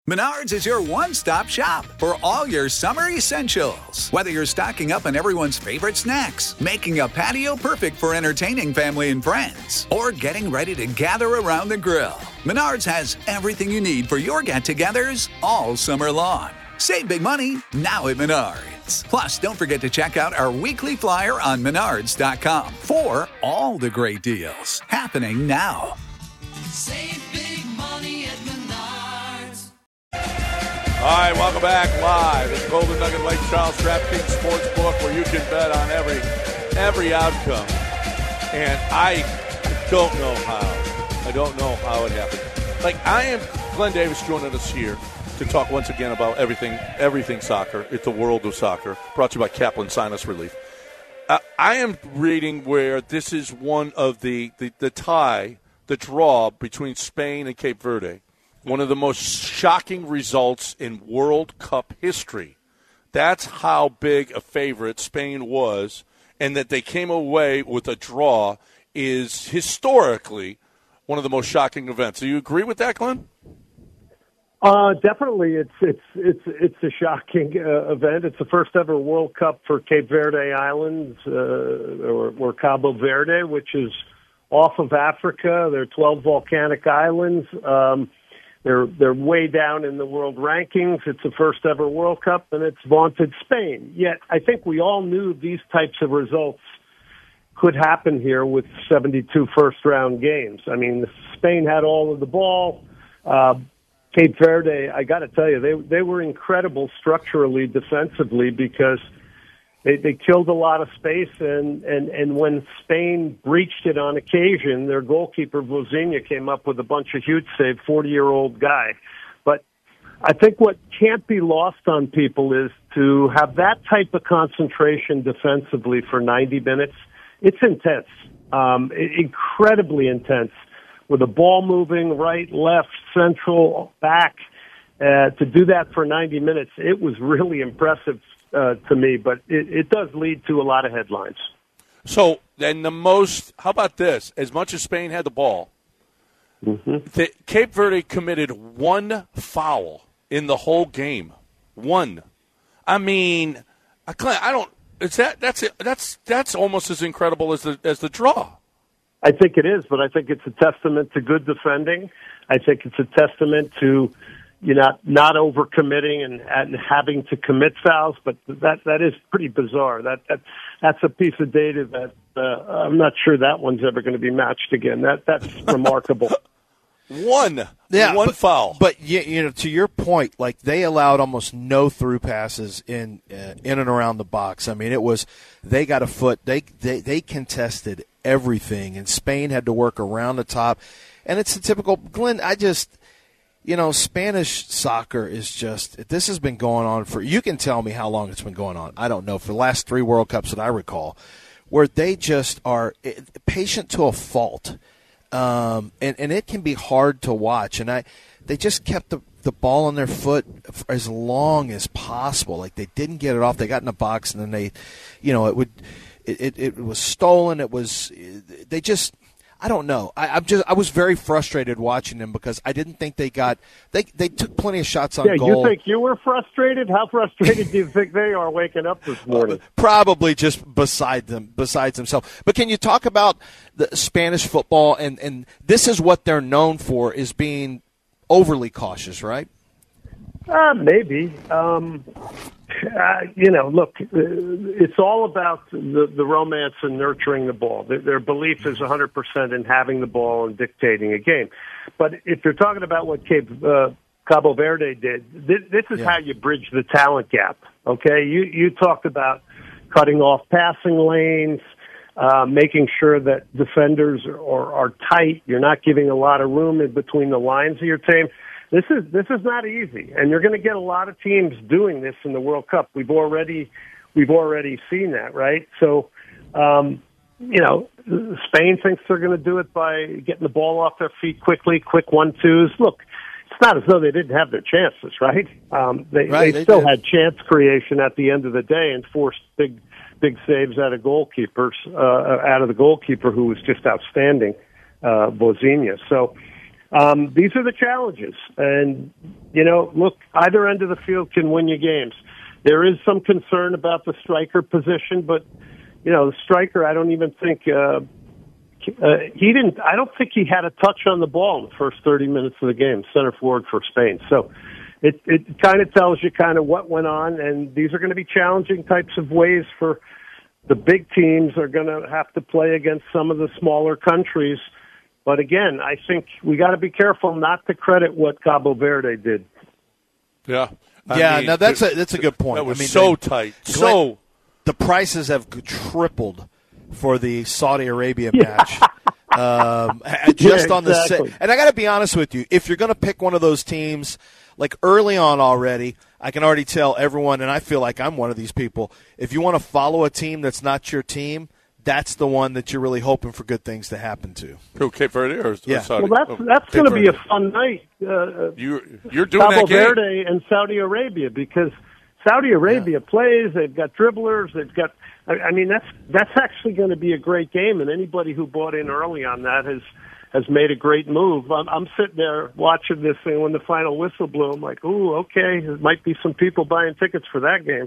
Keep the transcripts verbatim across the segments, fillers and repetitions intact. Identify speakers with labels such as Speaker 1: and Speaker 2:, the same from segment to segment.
Speaker 1: Menards is your one-stop shop for all your summer essentials. Whether you're stocking up on everyone's favorite snacks, making a patio perfect for entertaining family and friends, or getting ready to gather around the grill, Menards has everything you need for your get-togethers all summer long. Save big money now at Menards. Plus, don't forget to check out our weekly flyer on menards dot com for all the great deals happening now.
Speaker 2: Save big money at Menards.
Speaker 3: All right, welcome back live at Golden Nugget Lake Charles DraftKings Sportsbook, where you can bet on every every outcome. And I, I don't know how. I don't know how it happened. Like, I am Glenn Davis joining us here to talk once again about everything everything soccer. It's the world of soccer. Brought to you by Kaplan Sinus Relief. Uh, I am reading where this is one of the, the, the tie, the draw between Spain and Cape Verde. One of the most shocking results in World Cup history. That's how big a favorite Spain was, and that they came away with a draw is historically one of the most shocking events. Do you agree with that, Glenn?
Speaker 4: Uh, definitely, it's it's it's it's a shocking uh, event. It's the first ever World Cup for Cape Verde Islands, uh, or, or Cabo Verde, which is off of Africa. There are twelve volcanic islands. Um, they're they're way down in the world rankings. It's the first ever World Cup, and it's vaunted Spain. Yet, I think we all knew these types of results could happen here with seventy-two first-round games. I mean, Spain had all of the ball. Uh, Cape Verde, I got to tell you, they they were incredible structurally, defensively, because they, they killed a lot of space, and, and, and when Spain breached it on occasion, their goalkeeper, Vozinha, came up with a bunch of huge save, forty-year-old guy. But I think what can't be lost on people is to have that type of concentration defensively for ninety minutes. It's intense, um, incredibly intense. With the ball moving right, left, central, back, uh, to do that for ninety minutes, it was really impressive uh, to me, but it, it does lead to a lot of headlines.
Speaker 3: So, then the most, how about this? As much as Spain had the ball,
Speaker 4: mm-hmm.
Speaker 3: the, Cape Verde committed one foul in the whole game. One. I mean, I, I don't, it's that, that's, that's, that's almost as incredible as the, as the draw.
Speaker 4: I think it is, but I think it's a testament to good defending. I think it's a testament to, you know, not overcommitting and, and having to commit fouls. But that that is pretty bizarre. That that that's a piece of data that uh, I'm not sure that one's ever going to be matched again. That that's remarkable.
Speaker 3: One,
Speaker 5: yeah,
Speaker 3: one
Speaker 5: but,
Speaker 3: foul.
Speaker 5: But you, you know, to your point, like they allowed almost no through passes in uh, in and around the box. I mean, it was they got a foot. They they they contested everything, and Spain had to work around the top. And it's a typical Glenn. I just, you know, Spanish soccer is just this has been going on for. You can tell me how long it's been going on. I don't know, for the last three World Cups that I recall, where they just are patient to a fault. Um, and, and it can be hard to watch. And I, they just kept the, the ball on their foot for as long as possible. Like they didn't get it off. They got in the box, and then they, you know, it would, it, it, it was stolen. It was, they just, I don't know. I, I'm just, I was very frustrated watching them because I didn't think they got, they, they took plenty of shots on
Speaker 4: yeah,
Speaker 5: goal.
Speaker 4: You think you were frustrated? How frustrated do you think they are waking up this morning?
Speaker 5: Uh, probably just beside them, besides themselves. But can you talk about the Spanish football, and, and this is what they're known for, is being overly cautious, right?
Speaker 4: Uh, maybe. Um, uh, you know, look, uh, it's all about the, the romance and nurturing the ball. Their, their belief is one hundred percent in having the ball and dictating a game. But if you're talking about what Cape uh, Cabo Verde did, this, this is
Speaker 5: yeah.
Speaker 4: how you bridge the talent gap, okay? You, you talked about cutting off passing lanes, uh, making sure that defenders are, are, are tight. You're not giving a lot of room in between the lines of your team. This is this is not easy, and you're going to get a lot of teams doing this in the World Cup. We've already we've already seen that, right? So, um, you know, Spain thinks they're going to do it by getting the ball off their feet quickly, quick one-twos. Look, it's not as though they didn't have their chances, right? Um, they,
Speaker 5: right,
Speaker 4: they,
Speaker 5: they
Speaker 4: still
Speaker 5: did.
Speaker 4: had chance creation at the end of the day and forced big big saves out of goalkeepers, uh, out of the goalkeeper who was just outstanding, uh, Vozinha. So. um, these are the challenges. And, you know, look, either end of the field can win you games. There is some concern about the striker position, but, you know, the striker, I don't even think uh, uh, he didn't. I don't think he had a touch on the ball in the first thirty minutes of the game, center forward for Spain. So it it kind of tells you kind of what went on, and these are going to be challenging types of ways for the big teams are going to have to play against some of the smaller countries. But again, I think we got to be careful not to credit what Cabo Verde did.
Speaker 3: Yeah. I
Speaker 5: yeah,
Speaker 3: mean,
Speaker 5: now that's a that's a good point.
Speaker 3: That was
Speaker 5: I mean,
Speaker 3: so
Speaker 5: they,
Speaker 3: tight.
Speaker 5: Glenn,
Speaker 3: so
Speaker 5: the prices have tripled for the Saudi Arabia match. um, just
Speaker 4: yeah,
Speaker 5: on the
Speaker 4: exactly.
Speaker 5: set. And I got to be honest with you, if you're going to pick one of those teams, like early on already, I can already tell everyone, and I feel like I'm one of these people, if you want to follow a team that's not your team, that's the one that you're really hoping for good things to happen to.
Speaker 3: Who, Cape Verde or,
Speaker 5: yeah.
Speaker 3: or Saudi?
Speaker 4: Well, that's
Speaker 3: oh,
Speaker 4: that's going to be
Speaker 3: Verde.
Speaker 4: a fun night. Uh,
Speaker 3: you, you're doing
Speaker 4: Cabo
Speaker 3: that game.
Speaker 4: Verde and Saudi Arabia, because Saudi Arabia yeah. plays. They've got dribblers. They've got. I, I mean, that's that's actually going to be a great game, and anybody who bought in early on that has has made a great move. I'm, I'm sitting there watching this thing when the final whistle blew. I'm like, ooh, okay, there might be some people buying tickets for that game.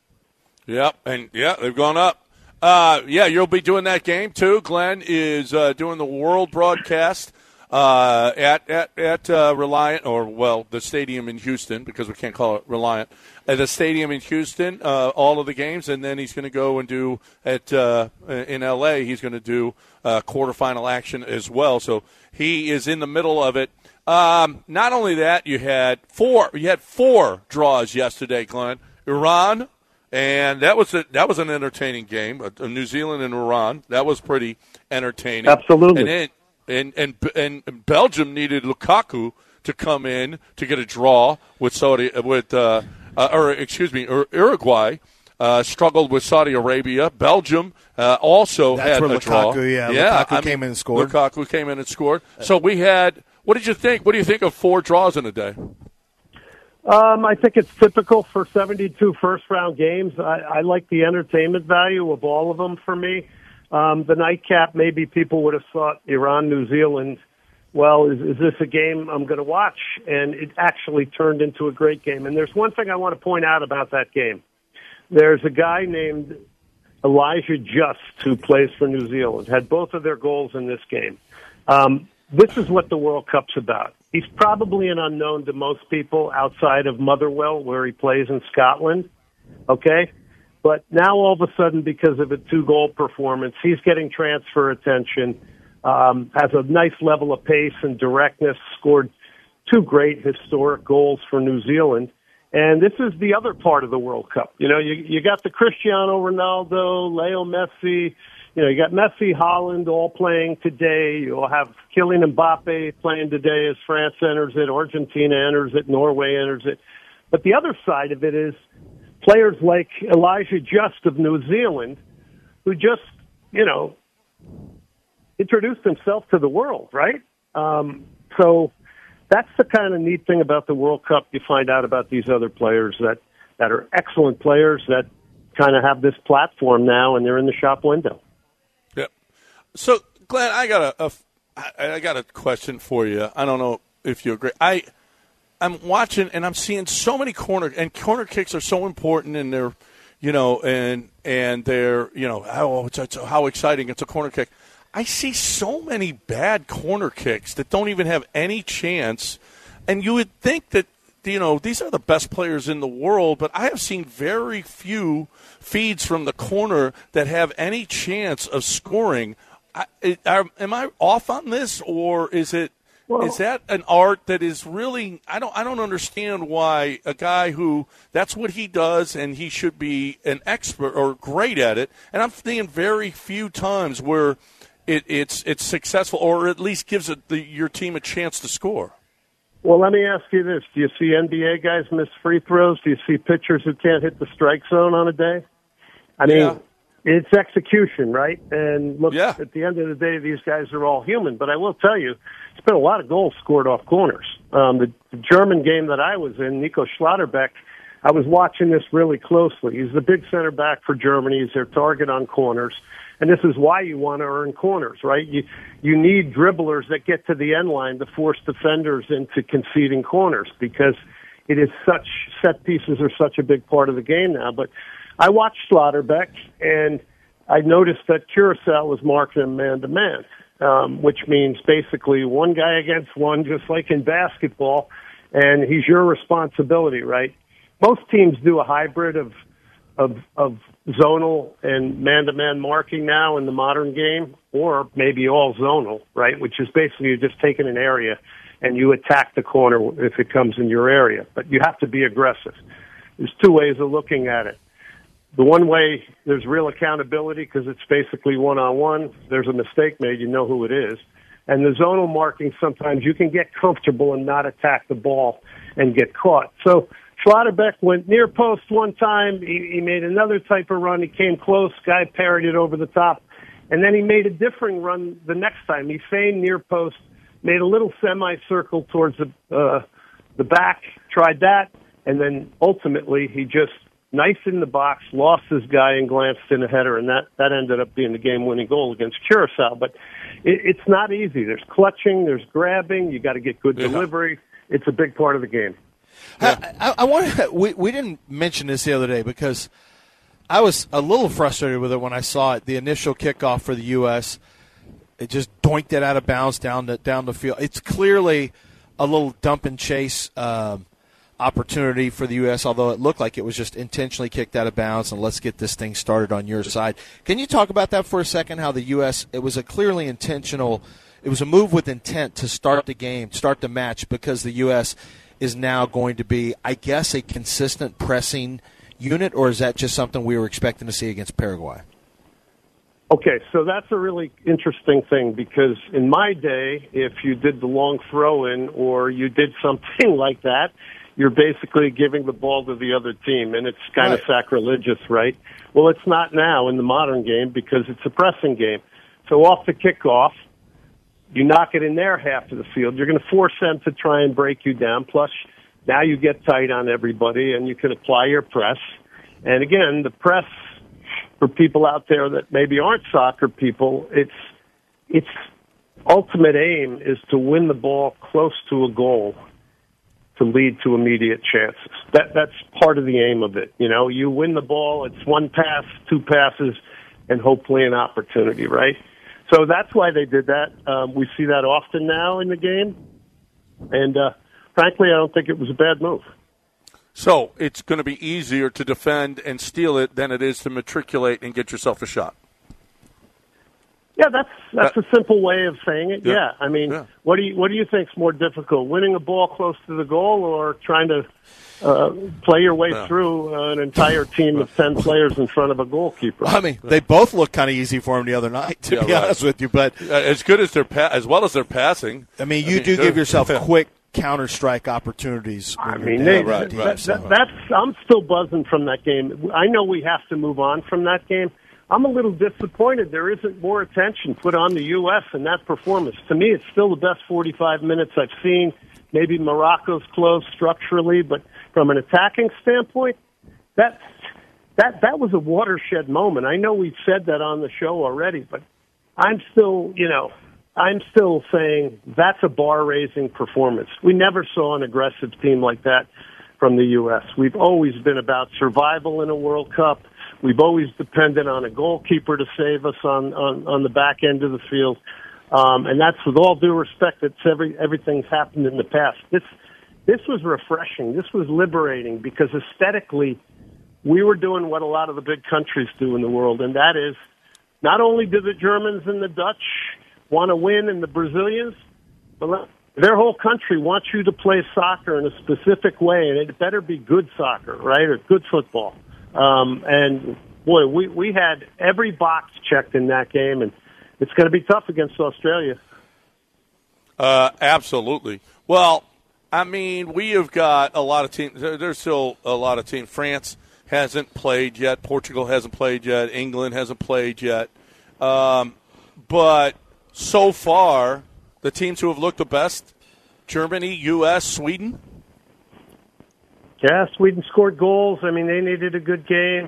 Speaker 3: Yep, and yeah, they've gone up. Uh, yeah, you'll be doing that game too. Glenn is uh, doing the world broadcast uh, at at at uh, Reliant, or well, the stadium in Houston, because we can't call it Reliant. At the stadium in Houston, uh, all of the games, and then he's going to go and do at uh, in L A. He's going to do uh, quarterfinal action as well. So he is in the middle of it. Um, not only that, you had four. You had four draws yesterday, Glenn. Iran. And that was a, that was an entertaining game. Uh, New Zealand and Iran. That was pretty entertaining.
Speaker 4: Absolutely.
Speaker 3: And then, and and and Belgium needed Lukaku to come in to get a draw with Saudi with uh, uh, or excuse me Uruguay. Uh, struggled with Saudi Arabia. Belgium uh, also
Speaker 5: That's
Speaker 3: had
Speaker 5: where
Speaker 3: a
Speaker 5: Lukaku,
Speaker 3: draw.
Speaker 5: Yeah,
Speaker 3: yeah
Speaker 5: Lukaku
Speaker 3: I mean,
Speaker 5: came in and scored.
Speaker 3: Lukaku came in and scored. So we had. What did you think? What do you think of four draws in a day?
Speaker 4: Um, I think it's typical for seventy-two first-round games. I, I like the entertainment value of all of them for me. Um, the nightcap, maybe people would have thought Iran, New Zealand, well, is, is this a game I'm going to watch? And it actually turned into a great game. And there's one thing I want to point out about that game. There's a guy named Elijah Just who plays for New Zealand, had both of their goals in this game. Um, this is what the World Cup's about. He's probably an unknown to most people outside of Motherwell, where he plays in Scotland, okay? But now all of a sudden, because of a two-goal performance, he's getting transfer attention, um, has a nice level of pace and directness, scored two great historic goals for New Zealand. And this is the other part of the World Cup. You know, you, you got the Cristiano Ronaldo, Leo Messi. You know, you got Messi, Holland all playing today. You'll have Kylian Mbappe playing today as France enters it, Argentina enters it, Norway enters it. But the other side of it is players like Elijah Just of New Zealand, who just, you know, introduced himself to the world, right? Um, so that's the kind of neat thing about the World Cup. You find out about these other players that, that are excellent players that kind of have this platform now, and they're in the shop window.
Speaker 3: So, Glenn, I got a, a I got a question for you. I don't know if you agree. I I'm watching and I'm seeing so many corner and corner kicks are so important, and they're, you know, and and they're, you know, how it's, it's, how exciting it's a corner kick. I see so many bad corner kicks that don't even have any chance, and you would think that, you know, these are the best players in the world, but I have seen very few feeds from the corner that have any chance of scoring. I, I, am I off on this, or is it well, is that an art that is really? I don't I don't understand why a guy who that's what he does and he should be an expert or great at it. And I'm seeing very few times where it, it's it's successful, or at least gives it the, your team a chance to score.
Speaker 4: Well, let me ask you this: do you see N B A guys miss free throws? Do you see pitchers who can't hit the strike zone on a day? I mean. Yeah. It's execution, right? And look,
Speaker 3: yeah.
Speaker 4: At the end of the day, these guys are all human. But I will tell you, it's been a lot of goals scored off corners. Um, the, the German game that I was in, Nico Schlotterbeck, I was watching this really closely. He's the big center back for Germany. He's their target on corners. And this is why you want to earn corners, right? You you need dribblers that get to the end line to force defenders into conceding corners, because it is such, set pieces are such a big part of the game now. But I watched Schlotterbeck, and I noticed that Curacao was marking him man-to-man, um, which means basically one guy against one, just like in basketball, and he's your responsibility, right? Most teams do a hybrid of of of zonal and man-to-man marking now in the modern game, or maybe all zonal, right, which is basically you're just taking an area and you attack the corner if it comes in your area. But you have to be aggressive. There's two ways of looking at it. The one way, there's real accountability because it's basically one-on-one. There's a mistake made, you know who it is. And the zonal marking, sometimes you can get comfortable and not attack the ball and get caught. So Schlotterbeck went near post one time. He, he made another type of run. He came close. Guy parried it over the top. And then he made a different run the next time. He feigned near post, made a little semicircle towards the uh, the back, tried that, and then ultimately he just knifed in the box, lost his guy, and glanced in a header, and that, that ended up being the game-winning goal against Curacao. But it, it's not easy. There's clutching, there's grabbing, you got to get good
Speaker 3: yeah.
Speaker 4: delivery. It's a big part of the game.
Speaker 5: Yeah. I, I, I want we we didn't mention this the other day because I was a little frustrated with it when I saw it. The initial kickoff for the U S, it just doinked it out of bounds down the down the field. It's clearly a little dump and chase um, opportunity for the U S, although it looked like it was just intentionally kicked out of bounds and let's get this thing started on your side. Can you talk about that for a second? How the U S, it was a clearly intentional, it was a move with intent to start the game, start the match, because the U S is now going to be, I guess, a consistent pressing unit, or is that just something we were expecting to see against Paraguay?
Speaker 4: Okay, so that's a really interesting thing, because in my day, if you did the long throw-in or you did something like that, you're basically giving the ball to the other team, and it's kind
Speaker 5: right.
Speaker 4: of sacrilegious, right? Well, it's not now in the modern game because it's a pressing game. So off the kickoff, you knock it in their half of the field. You're going to force them to try and break you down. Plus, now you get tight on everybody, and you can apply your press. And again, the press, for people out there that maybe aren't soccer people, it's its ultimate aim is to win the ball close to a goal to lead to immediate chances. That that's part of the aim of it. You know, you win the ball, it's one pass, two passes, and hopefully an opportunity, right? So that's why they did that. Um, we see that often now in the game. And uh, frankly, I don't think it was a bad move.
Speaker 3: So it's going to be easier to defend and steal it than it is to matriculate and get yourself a shot.
Speaker 4: Yeah, that's that's
Speaker 3: uh,
Speaker 4: a simple way of saying it.
Speaker 3: Yeah,
Speaker 4: yeah. I mean,
Speaker 3: yeah.
Speaker 4: what do you what do you think's more difficult, winning a ball close to the goal or trying to uh, play your way
Speaker 3: yeah.
Speaker 4: through uh, an entire team of ten players in front of a goalkeeper?
Speaker 5: I mean, they both look kind of easy for him the other night, to
Speaker 3: yeah,
Speaker 5: be
Speaker 3: right.
Speaker 5: honest with you. But
Speaker 3: uh, as good as their pa- as well as their passing.
Speaker 5: I mean, you
Speaker 3: I mean,
Speaker 5: do give yourself
Speaker 3: yeah.
Speaker 5: quick counter-strike opportunities.
Speaker 4: I
Speaker 5: when
Speaker 4: mean,
Speaker 5: you're
Speaker 4: they,
Speaker 5: down
Speaker 3: right,
Speaker 5: deep,
Speaker 4: that,
Speaker 5: so.
Speaker 4: that, that's I'm still buzzing from that game. I know we have to move on from that game. I'm a little disappointed there isn't more attention put on the U S in that performance. To me, it's still the best forty-five minutes I've seen. Maybe Morocco's close structurally, but from an attacking standpoint, that that that was a watershed moment. I know we've said that on the show already, but I'm still, you know, I'm still saying that's a bar-raising performance. We never saw an aggressive team like that from the U S. We've always been about survival in a World Cup. We've always depended on a goalkeeper to save us on, on, on the back end of the field. Um, and that's with all due respect. It's every, everything's happened in the past. This, this was refreshing. This was liberating because aesthetically we were doing what a lot of the big countries do in the world. And that is not only do the Germans and the Dutch want to win and the Brazilians, but their whole country wants you to play soccer in a specific way. And it better be good soccer, right? Or good football. Um, and boy, we, we had every box checked in that game, and it's going to be tough against Australia.
Speaker 3: Uh, absolutely. Well, I mean, we have got a lot of teams. There's still a lot of teams. France hasn't played yet. Portugal hasn't played yet. England hasn't played yet. Um, but so far, the teams who have looked the best, Germany, U S, Sweden.
Speaker 4: Yeah, Sweden scored goals. I mean, they needed a good game. I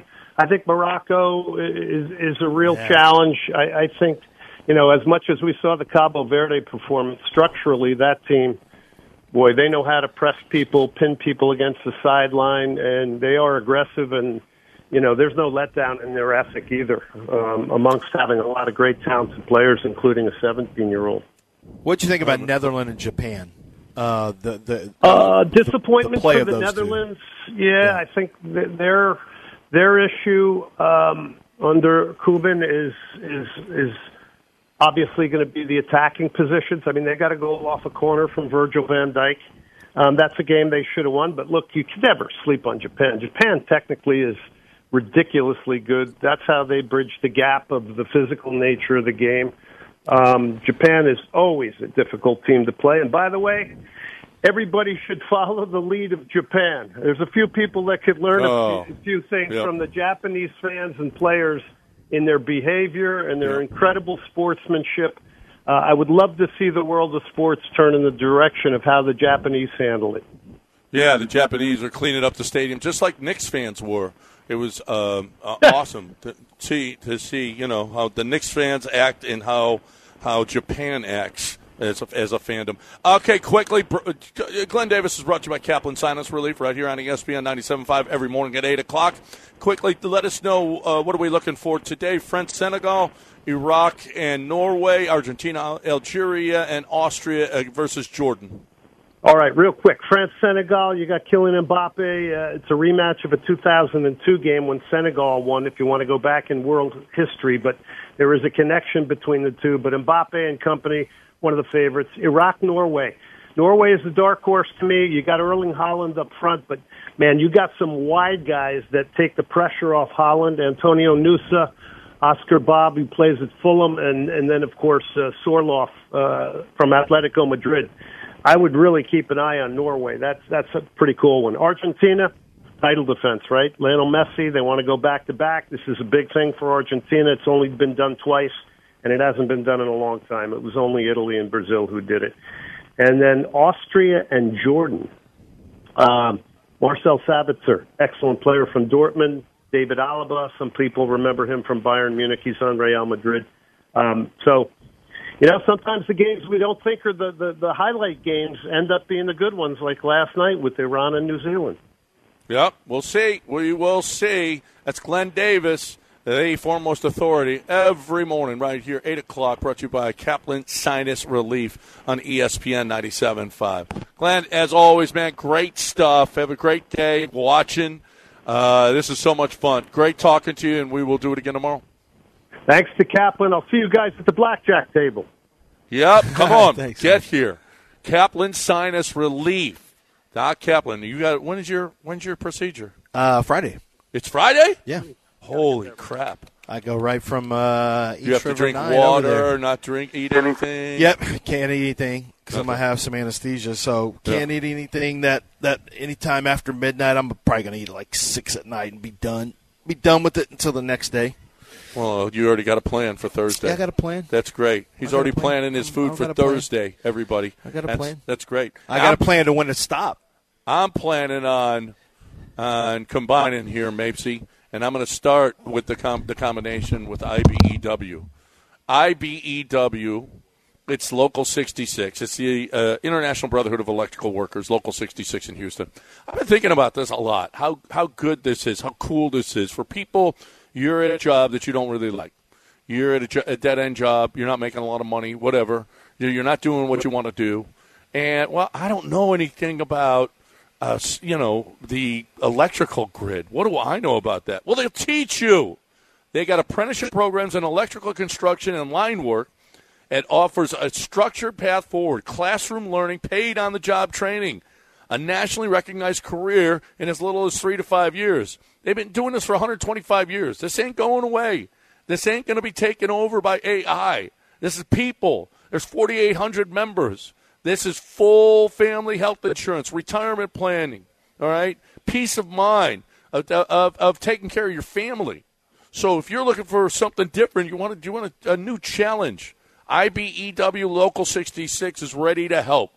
Speaker 4: I think Morocco is is a real
Speaker 5: Yeah.
Speaker 4: challenge. I, I think, you know, as much as we saw the Cabo Verde performance, structurally that team, boy, they know how to press people, pin people against the sideline, and they are aggressive. And you know, there's no letdown in their ethic either. Um, amongst having a lot of great talented players, including a seventeen-year-old.
Speaker 5: What do you think about Netherlands and Japan? Uh, the the
Speaker 4: Uh,
Speaker 5: the
Speaker 4: disappointment
Speaker 5: play
Speaker 4: for
Speaker 5: of
Speaker 4: the
Speaker 5: those two.
Speaker 4: Netherlands. Yeah,
Speaker 5: Yeah.
Speaker 4: I think th- their their issue um, under Kuban is is is obviously going to be the attacking positions. I mean, they got to go off a corner from Virgil van Dijk. Um, that's a game they should have won. But look, you can never sleep on Japan. Japan technically is ridiculously good. That's how they bridge the gap of the physical nature of the game. Um, Japan is always a difficult team to play. And by the way, everybody should follow the lead of Japan. There's a few people that could learn
Speaker 3: Oh,
Speaker 4: a, few, a few things
Speaker 3: yep.
Speaker 4: from the Japanese fans and players in their behavior and their
Speaker 3: Yep.
Speaker 4: incredible sportsmanship. Uh, I would love to see the world of sports turn in the direction of how the Japanese handle it.
Speaker 3: Yeah, the Japanese are cleaning up the stadium just like Knicks fans were. It was um, uh, awesome to see to see you know how the Knicks fans act and how how Japan acts as a, as a fandom. Okay, quickly, Glenn Davis is brought to you by Kaplan Sinus Relief right here on E S P N ninety-seven point five every morning at eight o'clock. Quickly, let us know uh, what are we looking for today. France, Senegal, Iraq, and Norway, Argentina, Algeria, and Austria versus Jordan.
Speaker 4: All right, real quick. France, Senegal, you got Kylian Mbappe. Uh, it's a rematch of a two thousand two game when Senegal won, if you want to go back in world history. But there is a connection between the two. But Mbappe and company, one of the favorites. Iraq, Norway. Norway is the dark horse to me. You got Erling Haaland up front, but, man, you got some wide guys that take the pressure off Haaland. Antonio Nusa, Oscar Bob, who plays at Fulham, and, and then, of course, uh, Sorloth uh, from Atletico Madrid. I would really keep an eye on Norway. That's that's a pretty cool one. Argentina, title defense, right? Lionel Messi, they want to go back-to-back. This is a big thing for Argentina. It's only been done twice, and it hasn't been done in a long time. It was only Italy and Brazil who did it. And then Austria and Jordan. Um, Marcel Sabitzer, excellent player from Dortmund. David Alaba, some people remember him from Bayern Munich. He's on Real Madrid. Um, so... You know, sometimes the games we don't think are the, the, the highlight games end up being the good ones, like last night with Iran and New Zealand.
Speaker 3: Yep, we'll see. We will see. That's Glenn Davis, the foremost authority, every morning right here, eight o'clock, brought to you by Kaplan Sinus Relief on E S P N ninety-seven point five. Glenn, as always, man, great stuff. Have a great day watching. Uh, this is so much fun. Great talking to you, and we will do it again tomorrow.
Speaker 4: Thanks to Kaplan. I'll see you guys at the blackjack table.
Speaker 3: Yep, come on,
Speaker 5: Thanks,
Speaker 3: get
Speaker 5: man.
Speaker 3: here. Kaplan Sinus Relief. Doc Kaplan, you got when is your when's your procedure?
Speaker 5: Uh, Friday.
Speaker 3: It's Friday?
Speaker 5: Yeah.
Speaker 3: Holy crap.
Speaker 5: I go right from uh, East
Speaker 3: You have to
Speaker 5: River
Speaker 3: drink
Speaker 5: nine over there.
Speaker 3: water, not drink, eat anything.
Speaker 5: Yep, can't eat anything because I'm gonna have some anesthesia. So can't
Speaker 3: Yeah.
Speaker 5: eat anything that that anytime after midnight. I'm probably gonna eat like six at night and be done. Be done with it until the next day.
Speaker 3: Well, you already got a plan for Thursday.
Speaker 5: Yeah, I got a plan.
Speaker 3: That's great. He's
Speaker 5: I got a
Speaker 3: already
Speaker 5: plan.
Speaker 3: planning his
Speaker 5: I
Speaker 3: food
Speaker 5: got
Speaker 3: for
Speaker 5: a plan.
Speaker 3: Thursday, everybody.
Speaker 5: I got a
Speaker 3: that's,
Speaker 5: plan.
Speaker 3: That's great.
Speaker 5: I got
Speaker 3: I'm,
Speaker 5: a plan to when to stop.
Speaker 3: I'm planning on on combining here, Mapesy, and I'm going to start with the com- the combination with I B E W. I B E W, it's Local sixty-six. It's the uh, International Brotherhood of Electrical Workers, Local sixty-six in Houston. I've been thinking about this a lot, how how good this is, how cool this is for people. You're at a job that you don't really like. You're at a, jo- a dead-end job. You're not making a lot of money, whatever. You're, you're not doing what you want to do. And, well, I don't know anything about, uh, you know, the electrical grid. What do I know about that? Well, they'll teach you. They got apprenticeship programs in electrical construction and line work. It offers a structured path forward, classroom learning, paid on-the-job training, a nationally recognized career in as little as three to five years. They've been doing this for one hundred twenty-five years. This ain't going away. This ain't going to be taken over by A I. This is people. There's forty-eight hundred members. This is full family health insurance, retirement planning, all right? Peace of mind of, of, of taking care of your family. So if you're looking for something different, you want to you want a, a new challenge, I B E W Local sixty-six is ready to help.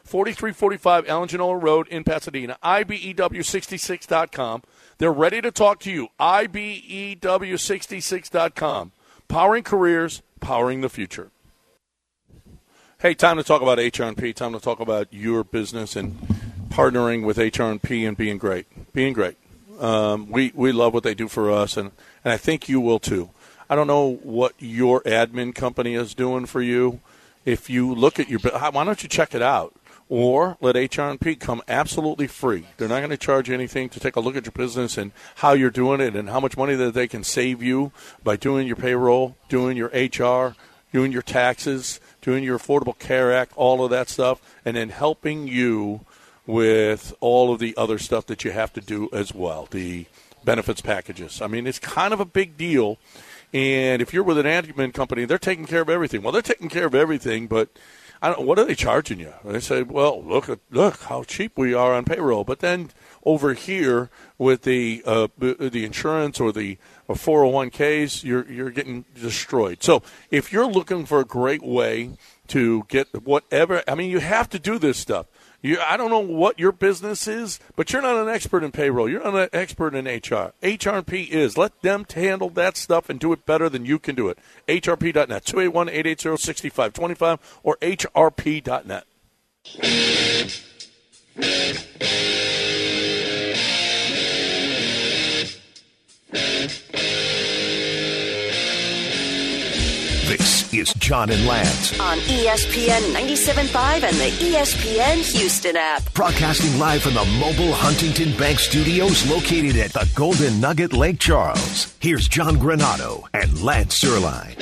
Speaker 3: forty-three forty-five Elanginola Road in Pasadena, I B E W sixty-six dot com. They're ready to talk to you, I B E W sixty-six dot com. Powering careers, powering the future. Hey, time to talk about H R and P. Time to talk about your business and partnering with H R and P and being great. Being great. Um, we, we love what they do for us, and, and I think you will too. I don't know what your admin company is doing for you. If you look at your – why don't you check it out? Or let H R and P come absolutely free. They're not going to charge you anything to take a look at your business and how you're doing it and how much money that they can save you by doing your payroll, doing your H R, doing your taxes, doing your Affordable Care Act, all of that stuff, and then helping you with all of the other stuff that you have to do as well, the benefits packages. I mean, it's kind of a big deal. And if you're with an admin company, they're taking care of everything. Well, they're taking care of everything, but I don't, what are they charging you? They say, well, look at look how cheap we are on payroll. But then over here with the uh, the insurance or the or four oh one k's, you're you're getting destroyed. So if you're looking for a great way to get whatever, I mean, you have to do this stuff. You, I don't know what your business is, but you're not an expert in payroll. You're not an expert in H R. H R and P is. Let them handle that stuff and do it better than you can do it. H R P dot net, two eight one, eight eight zero, six five two five or H R P dot net.
Speaker 6: This is John and Lance
Speaker 7: on E S P N ninety-seven point five and the E S P N Houston app.
Speaker 6: Broadcasting live from the mobile Huntington Bank Studios located at the Golden Nugget Lake Charles. Here's John Granado and Lance Zierlein.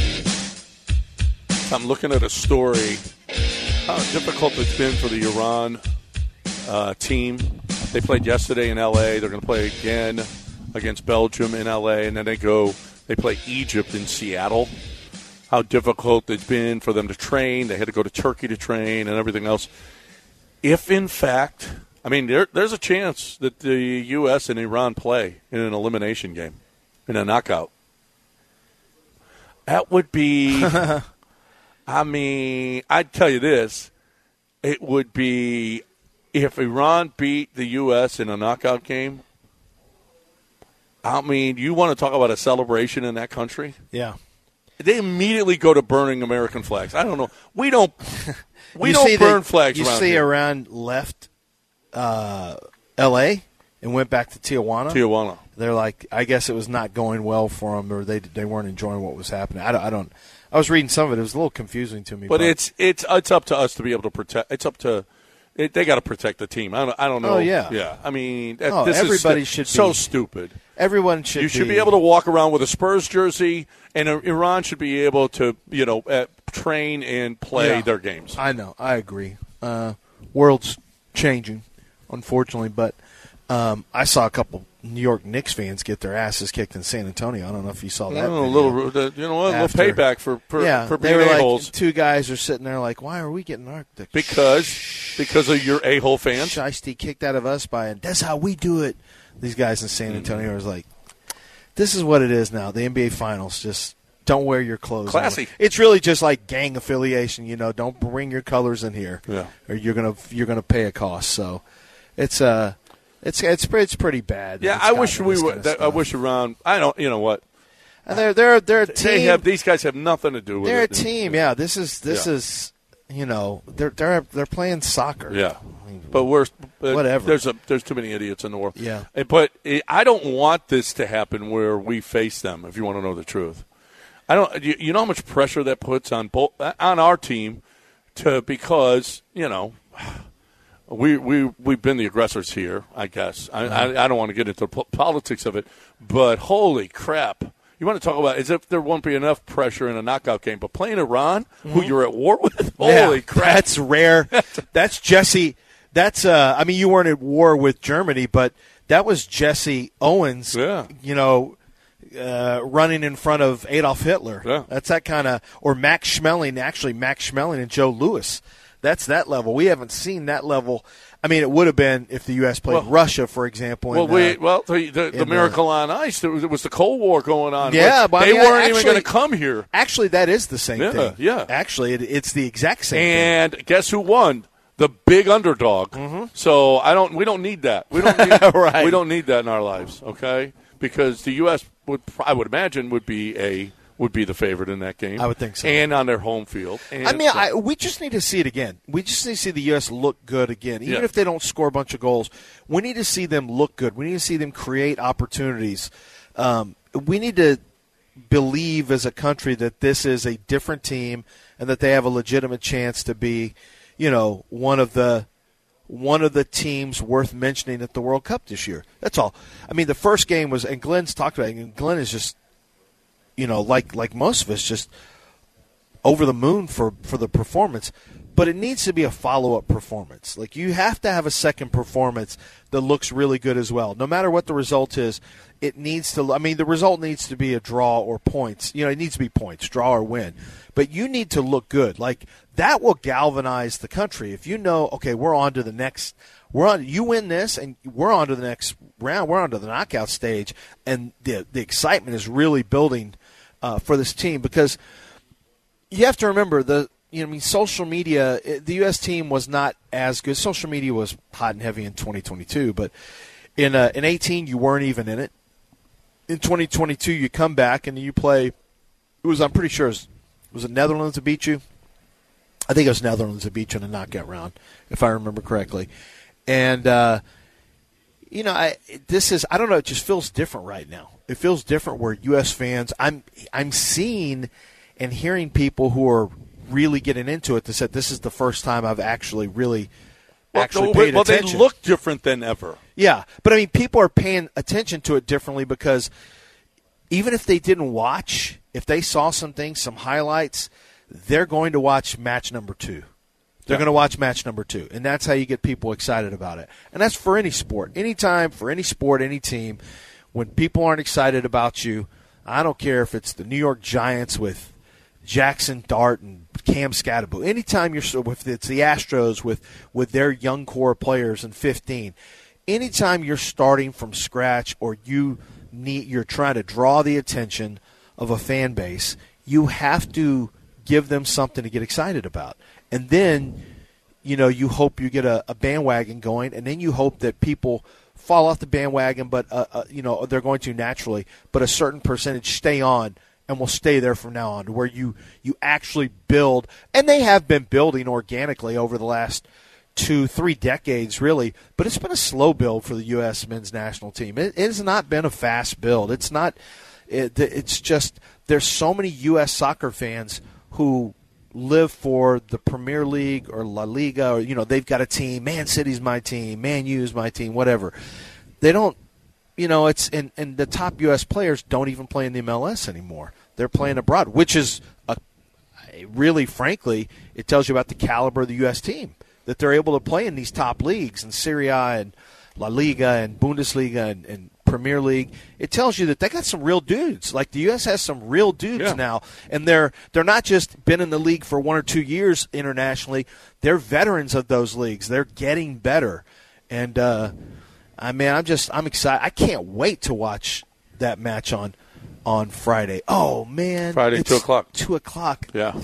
Speaker 3: I'm looking at a story, how difficult it's been for the Iran uh, team. They played yesterday in L A. They're going to play again against Belgium in L A, and then they go, they play Egypt in Seattle. How difficult it's been for them to train. They had to go to Turkey to train and everything else. If, in fact, I mean, there, there's a chance that the U S and Iran play in an elimination game, in a knockout. That would be, I mean, I'd tell you this. It would be, if Iran beat the U S in a knockout game, I mean, you want to talk about a celebration in that country?
Speaker 5: Yeah.
Speaker 3: They immediately go to burning American flags. I don't know. We don't. We
Speaker 5: you
Speaker 3: don't burn
Speaker 5: the,
Speaker 3: flags.
Speaker 5: You
Speaker 3: around
Speaker 5: see,
Speaker 3: here.
Speaker 5: Iran left uh, L A and went back to Tijuana.
Speaker 3: Tijuana.
Speaker 5: They're like, I guess it was not going well for them, or they they weren't enjoying what was happening. I don't. I, don't, I was reading some of it. It was a little confusing to me.
Speaker 3: But,
Speaker 5: but
Speaker 3: it's it's it's up to us to be able to protect. It's up to. It, they got to protect the team. I don't. I don't know.
Speaker 5: Oh yeah.
Speaker 3: Yeah. I mean, that,
Speaker 5: oh,
Speaker 3: this
Speaker 5: everybody
Speaker 3: is stu-
Speaker 5: should
Speaker 3: so
Speaker 5: be,
Speaker 3: stupid.
Speaker 5: Everyone should.
Speaker 3: You should
Speaker 5: be,
Speaker 3: be able to walk around with a Spurs jersey, and Iran should be able to, you know, uh, train and play
Speaker 5: yeah,
Speaker 3: their games.
Speaker 5: I know. I agree. Uh, world's changing, unfortunately, but um, I saw a couple New York Knicks fans get their asses kicked in San Antonio. I don't know if you saw that.
Speaker 3: Oh, a
Speaker 5: video.
Speaker 3: little, you know, a little
Speaker 5: After,
Speaker 3: payback for for,
Speaker 5: yeah,
Speaker 3: for
Speaker 5: they
Speaker 3: being
Speaker 5: were like,
Speaker 3: a-holes.
Speaker 5: two guys are sitting there like, why are we getting our the
Speaker 3: Because because of your a-hole fans.
Speaker 5: shiesty kicked out of us by, and that's how we do it. These guys in San Antonio mm-hmm. are like, this is what it is now. The N B A Finals, just don't wear your clothes.
Speaker 3: Classy.
Speaker 5: On. It's really just like gang affiliation. You know, don't bring your colors in here,
Speaker 3: yeah.
Speaker 5: or you're gonna you're gonna pay a cost. So, it's uh it's it's it's pretty bad.
Speaker 3: Yeah, I wish we would. That, I wish around. I don't. You know what?
Speaker 5: And they're they're they're a team.
Speaker 3: They have these guys have nothing to do with
Speaker 5: they're
Speaker 3: it.
Speaker 5: They're a team. Yeah, this is this
Speaker 3: yeah.
Speaker 5: is you know they're they're they're playing soccer.
Speaker 3: Yeah. But we're but
Speaker 5: whatever.
Speaker 3: There's a there's too many idiots in the world.
Speaker 5: Yeah.
Speaker 3: But I don't want this to happen where we face them. If you want to know the truth, I don't. You, you know how much pressure that puts on both on our team to because you know we we we've been the aggressors here. I guess I I, I don't want to get into the politics of it, but holy crap. You want to talk about as if there won't be enough pressure in a knockout game, but playing Iran, mm-hmm. who you're at war with,
Speaker 5: yeah,
Speaker 3: holy crap!
Speaker 5: That's rare. That's Jesse. That's uh. I mean, you weren't at war with Germany, but that was Jesse Owens.
Speaker 3: Yeah.
Speaker 5: You know, uh, running in front of Adolf Hitler.
Speaker 3: Yeah.
Speaker 5: That's that kind of. Or Max Schmeling. Actually, Max Schmeling and Joe Louis. That's that level. We haven't seen that level. I mean, it would have been if the U S played
Speaker 3: well,
Speaker 5: Russia, for example.
Speaker 3: Well,
Speaker 5: in,
Speaker 3: we,
Speaker 5: uh,
Speaker 3: well, the, the, the Miracle on Ice. There was, there was the Cold War going on.
Speaker 5: Yeah, but
Speaker 3: they
Speaker 5: I mean,
Speaker 3: weren't
Speaker 5: actually,
Speaker 3: even going to come here.
Speaker 5: Actually, that is the same
Speaker 3: yeah,
Speaker 5: thing.
Speaker 3: Yeah,
Speaker 5: actually, it, it's the exact same
Speaker 3: and
Speaker 5: thing.
Speaker 3: And guess who won? the big underdog.
Speaker 5: Mm-hmm.
Speaker 3: So I don't. We don't need that. We don't need.
Speaker 5: Right.
Speaker 3: We don't need that in our lives. Okay, because the U S would, I would imagine, would be a would be the favorite in that game.
Speaker 5: I would think so.
Speaker 3: And on their home field. And
Speaker 5: I mean,
Speaker 3: so,
Speaker 5: I, we just need to see it again. We just need to see the U S look good again. Even
Speaker 3: Yeah.
Speaker 5: if they don't score a bunch of goals, we need to see them look good. We need to see them create opportunities. Um, we need to believe as a country that this is a different team and that they have a legitimate chance to be, you know, one of the one of the teams worth mentioning at the World Cup this year. That's all. I mean, the first game was, and Glenn's talked about it, and Glenn is just, you know, like like most of us, just over the moon for, for the performance. But it needs to be a follow-up performance. Like, you have to have a second performance that looks really good as well. No matter what the result is, it needs to – I mean, the result needs to be a draw or points. You know, it needs to be points, draw or win. But you need to look good. Like, that will galvanize the country. If you know, okay, we're on to the next – we're on. You win this, and we're on to the next round. We're on to the knockout stage, and the the excitement is really building uh, for this team because you have to remember the – You know, I mean, social media, the U S team was not as good. Social media was hot and heavy in twenty twenty-two, but in uh, in eighteen, you weren't even in it. In twenty twenty-two, you come back and you play, it was, I'm pretty sure, it was, was it Netherlands that beat you? I think it was Netherlands that beat you in a knockout round, if I remember correctly. And, uh, you know, I, this is, I don't know, it just feels different right now. It feels different where U S fans, I'm I'm seeing and hearing people who are really getting into it that said this is the first time I've actually really
Speaker 3: well,
Speaker 5: actually
Speaker 3: no,
Speaker 5: paid
Speaker 3: well,
Speaker 5: attention.
Speaker 3: they look different than ever.
Speaker 5: Yeah, but I mean, people are paying attention to it differently because even if they didn't watch, if they saw some things, some highlights, they're going to watch match number two. They're
Speaker 3: Yeah.
Speaker 5: going to watch match number two, and that's how you get people excited about it. And that's for any sport. Anytime, for any sport, any team, when people aren't excited about you, I don't care if it's the New York Giants with Jackson Dart and Cam Scatterbo. Anytime you're so, if it's the Astros with, with their young core players in fifteen, anytime you're starting from scratch or you need you're trying to draw the attention of a fan base, you have to give them something to get excited about. And then, you know, you hope you get a, a bandwagon going, and then you hope that people fall off the bandwagon, but uh, uh, you know, they're going to naturally, but a certain percentage stay on and will stay there from now on, to where you, you actually build, and they have been building organically over the last two, three decades, really, but it's been a slow build for the U S men's national team. It, it has not been a fast build. It's not, it, it's just, there's so many U S soccer fans who live for the Premier League or La Liga, or, you know, they've got a team, Man City's my team, Man U's my team, whatever. They don't, You know, it's and, and the top U S players don't even play in the M L S anymore. They're playing abroad, which is a, really, frankly, it tells you about the caliber of the U S team, that they're able to play in these top leagues in Serie A and La Liga and Bundesliga and, and Premier League. It tells you that they got some real dudes. Like, the U S has some real dudes
Speaker 3: Yeah.
Speaker 5: now, and they're they're not just been in the league for one or two years internationally. They're veterans of those leagues. They're getting better, and uh, I mean, I'm just I'm excited. I can't wait to watch that match on on Friday. Oh man,
Speaker 3: Friday,
Speaker 5: it's
Speaker 3: two o'clock.
Speaker 5: Two o'clock.
Speaker 3: Yeah.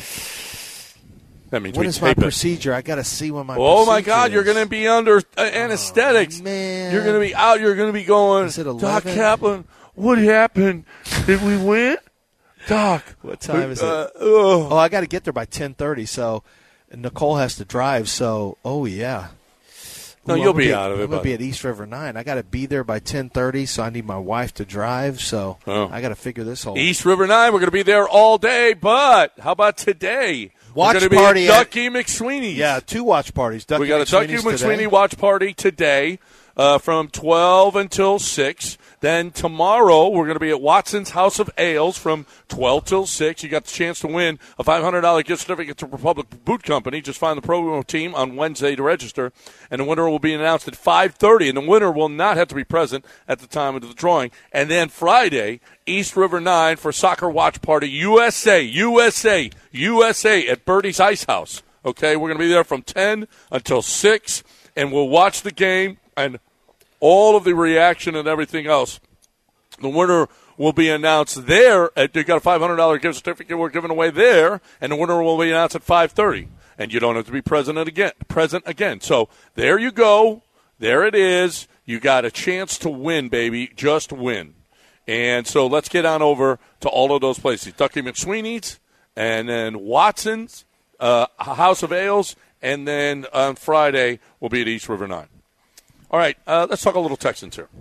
Speaker 3: That means
Speaker 5: What
Speaker 3: we
Speaker 5: is my
Speaker 3: tape it.
Speaker 5: procedure? I got to see what my.
Speaker 3: Oh my
Speaker 5: procedure
Speaker 3: God! You're
Speaker 5: is.
Speaker 3: going to be under uh, anesthetics.
Speaker 5: Oh, man.
Speaker 3: You're going to be out. You're going to be going.
Speaker 5: Is it
Speaker 3: Doc
Speaker 5: eleven?
Speaker 3: Kaplan, what happened? Did we win? Doc,
Speaker 5: What time is it?
Speaker 3: uh,
Speaker 5: Oh,
Speaker 3: oh.
Speaker 5: I got to get there by ten thirty. So Nicole has to drive. So, oh yeah.
Speaker 3: No,
Speaker 5: Ooh,
Speaker 3: you'll
Speaker 5: I'm gonna
Speaker 3: be
Speaker 5: at-
Speaker 3: out of it,
Speaker 5: I'm gonna
Speaker 3: bud.
Speaker 5: be at East River Nine. I got to be there by ten thirty. So I need my wife to drive. So
Speaker 3: Oh.
Speaker 5: I got to figure this whole.
Speaker 3: East River Nine. We're going to be there all day. But how about today?
Speaker 5: Watch
Speaker 3: we're going to be
Speaker 5: party
Speaker 3: at
Speaker 5: at-
Speaker 3: Ducky McSweeney's.
Speaker 5: Yeah, two watch parties. Ducky
Speaker 3: we got a Ducky
Speaker 5: McSweeney's
Speaker 3: McSweeney
Speaker 5: today.
Speaker 3: watch party today uh, from twelve until six. Then tomorrow we're going to be at Watson's House of Ales from twelve till six. You got the chance to win a five hundred dollars gift certificate to Republic Boot Company. Just find the promo team on Wednesday to register, and the winner will be announced at five thirty, and the winner will not have to be present at the time of the drawing. And then Friday, East River nine for Soccer Watch Party U S A, U S A, U S A at Birdie's Ice House. Okay, we're going to be there from ten until six, and we'll watch the game and all of the reaction and everything else. The winner will be announced there. At, you got a five hundred dollars gift certificate we're giving away there, and the winner will be announced at five thirty. and you don't have to be present again. Present again. So there you go. There it is. You got a chance to win, baby. Just win. And so let's get on over to all of those places. Ducky McSweeney's, and then Watson's, uh, House of Ales, and then on Friday we'll be at East River nine. All right, uh, let's talk a little Texans here.